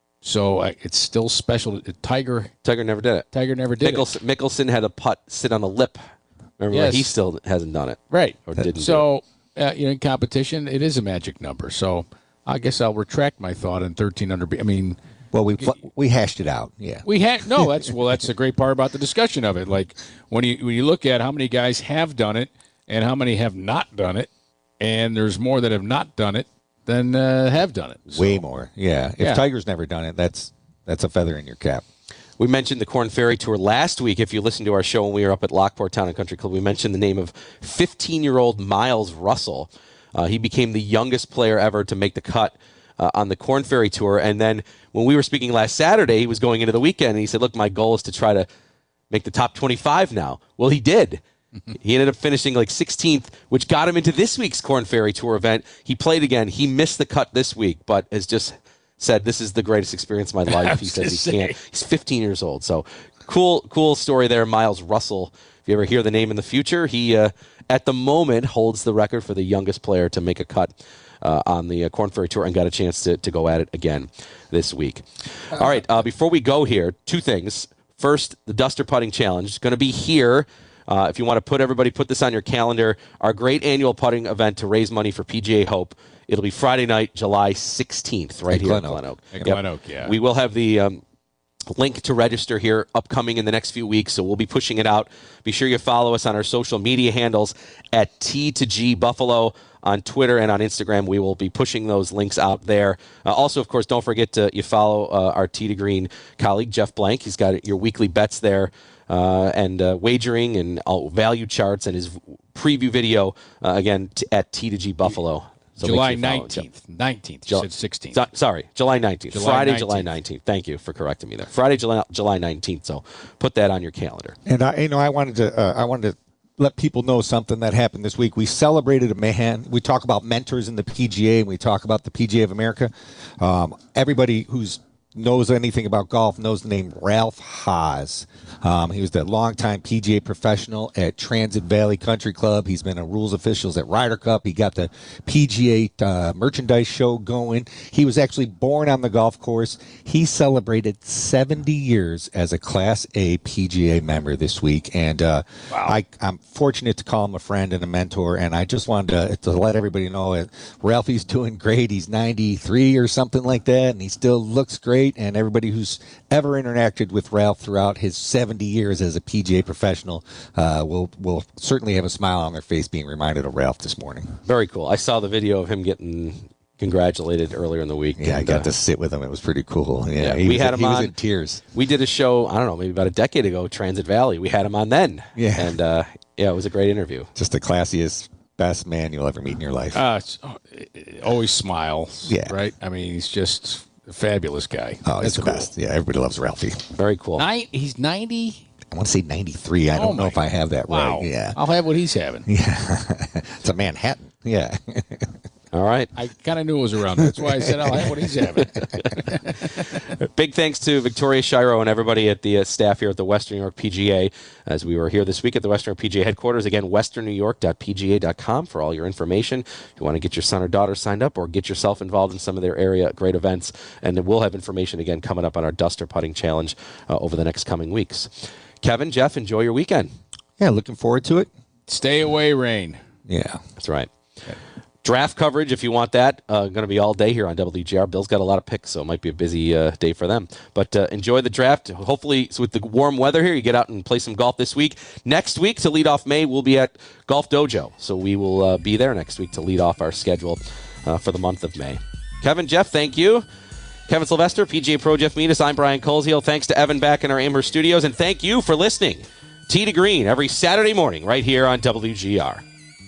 So uh, it's still special. Tiger Tiger never did it. Tiger never did Mickelson, it. Mickelson had a putt sit on the lip. Remember, Yes. he still hasn't done it. Right. Or didn't. do it. So, uh, you know, in competition, it is a magic number. So I guess I'll retract my thought on thirteen under. I mean, Well, we fl- we hashed it out. Yeah. we had no. That's well. That's a great part about the discussion of it. Like when you when you look at how many guys have done it and how many have not done it, and there's more that have not done it than uh, have done it. So, Way more. Yeah. If Yeah. Tiger's never done it, that's that's a feather in your cap. We mentioned the Corn Ferry Tour last week. If you listened to our show when we were up at Lockport Town and Country Club, we mentioned the name of fifteen-year-old Miles Russell. Uh, he became the youngest player ever to make the cut uh, on the Corn Ferry Tour. And then when we were speaking last Saturday, he was going into the weekend, and he said, look, my goal is to try to make the top twenty-five now. Well, he did. He ended up finishing like sixteenth, which got him into this week's Corn Ferry Tour event. He played again. He missed the cut this week, but has just said, this is the greatest experience of my life. He says he say. can't. He's fifteen years old. So cool, cool story there. Miles Russell. If you ever hear the name in the future, he, uh, at the moment, holds the record for the youngest player to make a cut uh, on the uh, Corn Ferry Tour and got a chance to, to go at it again this week. All right, uh, before we go here, two things. First, the Duster Putting Challenge is going to be here. Uh, if you want to put everybody, put this on your calendar. Our great annual putting event to raise money for P G A Hope. It'll be Friday night, July sixteenth, right At here Glen at Oak. Glen Oak. At Glen Oak, yeah. We will have the um, link to register here upcoming in the next few weeks, so we'll be pushing it out. Be sure you follow us on our social media handles at T to G Buffalo on Twitter and on Instagram. We will be pushing those links out there. Uh, also, of course, don't forget to you follow uh, our T to Green colleague, Jeff Blank. He's got your weekly bets there. Uh, and uh, wagering and uh, value charts and his preview video, uh, again, t- at T to G Buffalo. So July make sure you follow him. nineteenth. nineteenth. You Ju- said sixteenth. So- sorry, July nineteenth. July Friday, nineteenth. July nineteenth. Thank you for correcting me there. Friday, July, July nineteenth. So put that on your calendar. And I, you know, I wanted to, uh, I wanted to let people know something that happened this week. We celebrated a man. We talk about mentors in the P G A, and we talk about the P G A of America. Um, everybody who's knows anything about golf knows the name Ralph Haas. Um, he was the longtime P G A professional at Transit Valley Country Club. He's been a rules official at Ryder Cup. He got the P G A uh, merchandise show going. He was actually born on the golf course. He celebrated seventy years as a Class A P G A member this week. And uh, wow. I, I'm fortunate to call him a friend and a mentor. And I just wanted to, to let everybody know that Ralphie's doing great. He's ninety-three or something like that, and he still looks great. great, and everybody who's ever interacted with Ralph throughout his seventy years as a P G A professional uh, will will certainly have a smile on their face being reminded of Ralph this morning. Very cool. I saw the video of him getting congratulated earlier in the week. Yeah, and, I got uh, to sit with him. It was pretty cool. Yeah, yeah he we was, had him he on. was in tears. We did a show, I don't know, maybe about a decade ago, Transit Valley. We had him on then. Yeah. And, uh, yeah, it was a great interview. Just the classiest, best man you'll ever meet in your life. Uh, it's, uh, always smiles. Yeah. Right? I mean, he's just a fabulous guy. Oh, he's That's the cool. best. Yeah, everybody loves Ralphie. Very cool. Nine, he's ninety? I want to say ninety-three. I Oh don't know my- if I have that Wow. right. Yeah. I'll have what he's having. Yeah. It's a Manhattan. Yeah. All right. I kind of knew it was around. That's why I said I'll have what he's having. Big thanks to Victoria Shiro and everybody at the uh, staff here at the Western New York P G A as we were here this week at the Western New York P G A headquarters. Again, western new york dot p g a dot com for all your information. If you want to get your son or daughter signed up or get yourself involved in some of their area great events. And then we'll have information again coming up on our Duster Putting Challenge uh, over the next coming weeks. Kevin, Jeff, enjoy your weekend. Yeah, looking forward to it. Stay away, Rain. Yeah. That's right. Draft coverage, if you want that, uh, going to be all day here on W G R. Bill's got a lot of picks, so it might be a busy uh, day for them. But uh, enjoy the draft. Hopefully, so with the warm weather here, you get out and play some golf this week. Next week, to lead off May, we'll be at Golf Dojo. So we will uh, be there next week to lead off our schedule uh, for the month of May. Kevin, Jeff, thank you. Kevin Sylvester, P G A Pro Jeff Meadis. I'm Brian Coleshiel. Thanks to Evan back in our Amherst studios, and thank you for listening. Tee to Green every Saturday morning right here on W G R.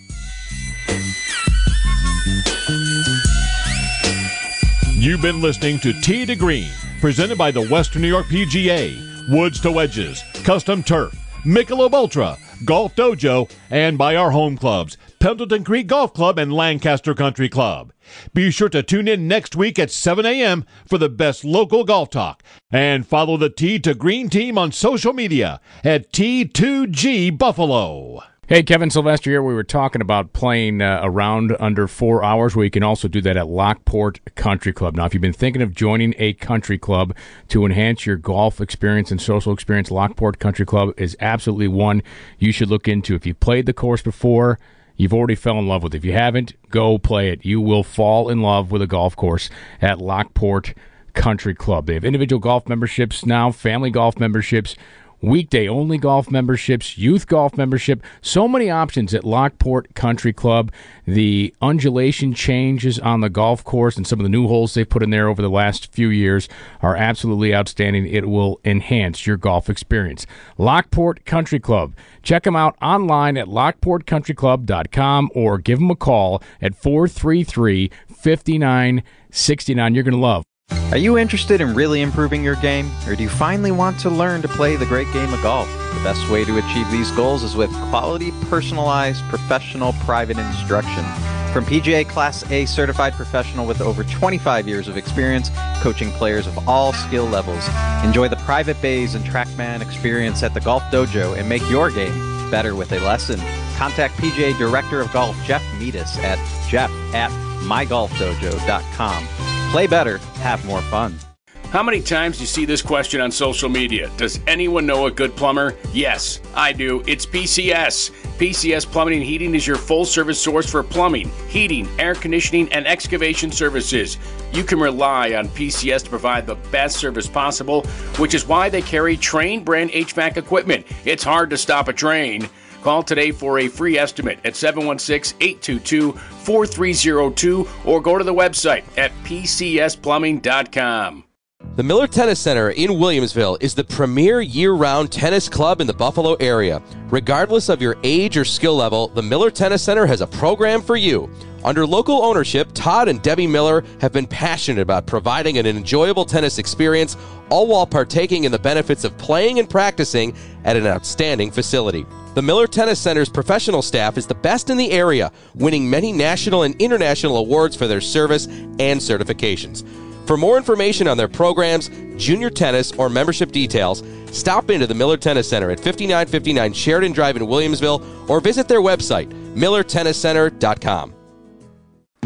You've been listening to Tee to Green, presented by the Western New York P G A, Woods to Wedges, Custom Turf, Michelob Ultra, Golf Dojo, and by our home clubs, Pendleton Creek Golf Club and Lancaster Country Club. Be sure to tune in next week at seven a.m. for the best local golf talk. And follow the Tee to Green team on social media at T two G Buffalo. Hey, Kevin Sylvester here. We were talking about playing uh, around under four hours, where you can also do that at Lockport Country Club. Now, if you've been thinking of joining a country club to enhance your golf experience and social experience, Lockport Country Club is absolutely one you should look into. If you've played the course before, you've already fell in love with it. If you haven't, go play it. You will fall in love with a golf course at Lockport Country Club. They have individual golf memberships now, family golf memberships, weekday-only golf memberships, youth golf membership. So many options at Lockport Country Club. The undulation changes on the golf course and some of the new holes they've put in there over the last few years are absolutely outstanding. It will enhance your golf experience. Lockport Country Club. Check them out online at lockport country club dot com or give them a call at four three three, five nine six nine. You're going to love. Are you interested in really improving your game, or do you finally want to learn to play the great game of golf? The best way to achieve these goals is with quality, personalized, professional, private instruction. From P G A Class A certified professional with over twenty-five years of experience coaching players of all skill levels. Enjoy the private bays and TrackMan experience at the Golf Dojo and make your game better with a lesson. Contact P G A Director of Golf Jeff Meadis at jeff at my golf dojo dot com. Play better, have more fun. How many times do you see this question on social media? Does anyone know a good plumber? Yes, I do. It's P C S. P C S Plumbing and Heating is your full-service source for plumbing, heating, air conditioning, and excavation services. You can rely on P C S to provide the best service possible, which is why they carry Trane brand H V A C equipment. It's hard to stop a drain. Call today for a free estimate at seven one six, eight two two, four three zero two or go to the website at p c s plumbing dot com. The Miller Tennis Center in Williamsville is the premier year-round tennis club in the Buffalo area. Regardless of your age or skill level, the Miller Tennis Center has a program for you. Under local ownership, Todd and Debbie Miller have been passionate about providing an enjoyable tennis experience, all while partaking in the benefits of playing and practicing at an outstanding facility. The Miller Tennis Center's professional staff is the best in the area, winning many national and international awards for their service and certifications. For more information on their programs, junior tennis, or membership details, stop into the Miller Tennis Center at fifty-nine fifty-nine Sheridan Drive in Williamsville or visit their website, miller tennis center dot com.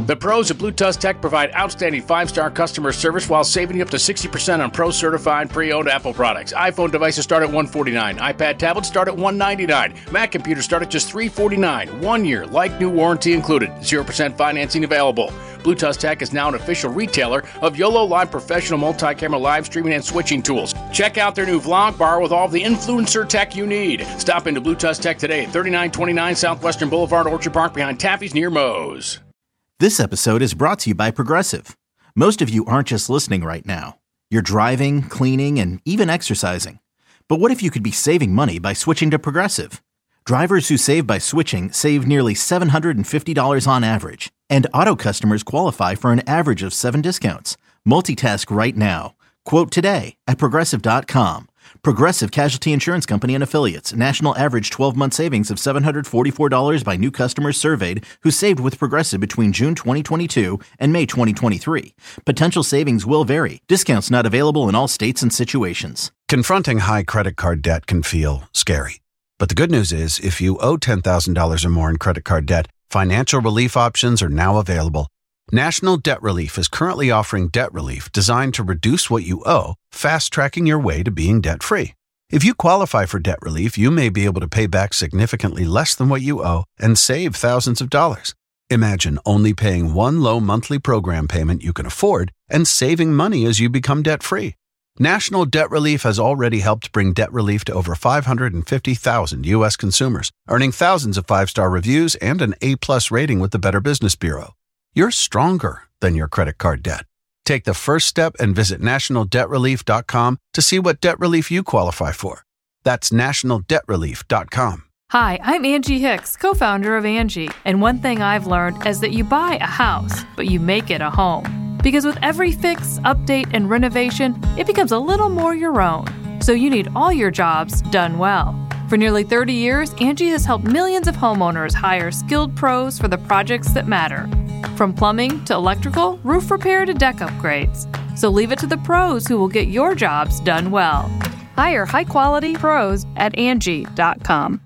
The pros at Bluetooth Tech provide outstanding five-star customer service while saving you up to sixty percent on pro-certified pre-owned Apple products. iPhone devices start at one hundred forty-nine dollars. iPad tablets start at one hundred ninety-nine dollars. Mac computers start at just three hundred forty-nine dollars. One year, like new warranty included. zero percent financing available. Bluetooth Tech is now an official retailer of YOLO Live professional multi-camera live streaming and switching tools. Check out their new vlog bar with all the influencer tech you need. Stop into Bluetooth Tech today, thirty-nine twenty-nine Southwestern Boulevard, Orchard Park, behind Taffy's near Moe's. This episode is brought to you by Progressive. Most of you aren't just listening right now. You're driving, cleaning, and even exercising. But what if you could be saving money by switching to Progressive? Drivers who save by switching save nearly seven hundred fifty dollars on average. And auto customers qualify for an average of seven discounts. Multitask right now. Quote today at Progressive dot com. Progressive Casualty Insurance Company and Affiliates. National average twelve-month savings of seven hundred forty-four dollars by new customers surveyed who saved with Progressive between June twenty twenty-two and May twenty twenty-three. Potential savings will vary. Discounts not available in all states and situations. Confronting high credit card debt can feel scary. But the good news is, if you owe ten thousand dollars or more in credit card debt, financial relief options are now available. National Debt Relief is currently offering debt relief designed to reduce what you owe, fast-tracking your way to being debt-free. If you qualify for debt relief, you may be able to pay back significantly less than what you owe and save thousands of dollars. Imagine only paying one low monthly program payment you can afford and saving money as you become debt-free. National Debt Relief has already helped bring debt relief to over five hundred fifty thousand U S consumers, earning thousands of five-star reviews and an A-plus rating with the Better Business Bureau. You're stronger than your credit card debt. Take the first step and visit national debt relief dot com to see what debt relief you qualify for. That's national debt relief dot com. Hi, I'm Angie Hicks, co-founder of Angie, and one thing I've learned is that you buy a house, but you make it a home. Because with every fix, update, and renovation, it becomes a little more your own. So you need all your jobs done well. For nearly thirty years, Angie has helped millions of homeowners hire skilled pros for the projects that matter. From plumbing to electrical, roof repair to deck upgrades. So leave it to the pros who will get your jobs done well. Hire high-quality pros at Angie dot com.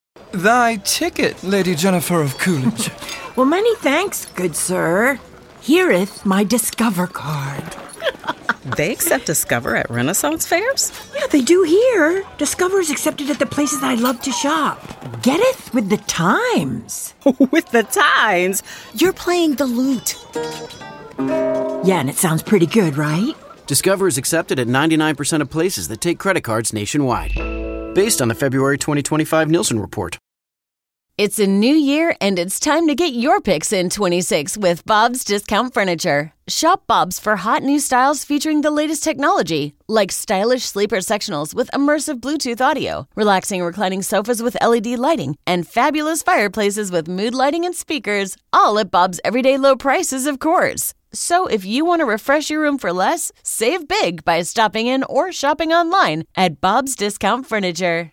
Thy ticket, Lady Jennifer of Coolidge. Well, many thanks, good sir. Hereeth my Discover card. They accept Discover at Renaissance fairs? Yeah, they do here. Discover is accepted at the places I love to shop. Getteth with the times. With the times? You're playing the lute. Yeah, and it sounds pretty good, right? Discover is accepted at ninety-nine percent of places that take credit cards nationwide. Based on the February twenty twenty-five Nielsen report. It's a new year, and it's time to get your picks in twenty-six with Bob's Discount Furniture. Shop Bob's for hot new styles featuring the latest technology, like stylish sleeper sectionals with immersive Bluetooth audio, relaxing reclining sofas with L E D lighting, and fabulous fireplaces with mood lighting and speakers, all at Bob's everyday low prices, of course. So if you want to refresh your room for less, save big by stopping in or shopping online at Bob's Discount Furniture.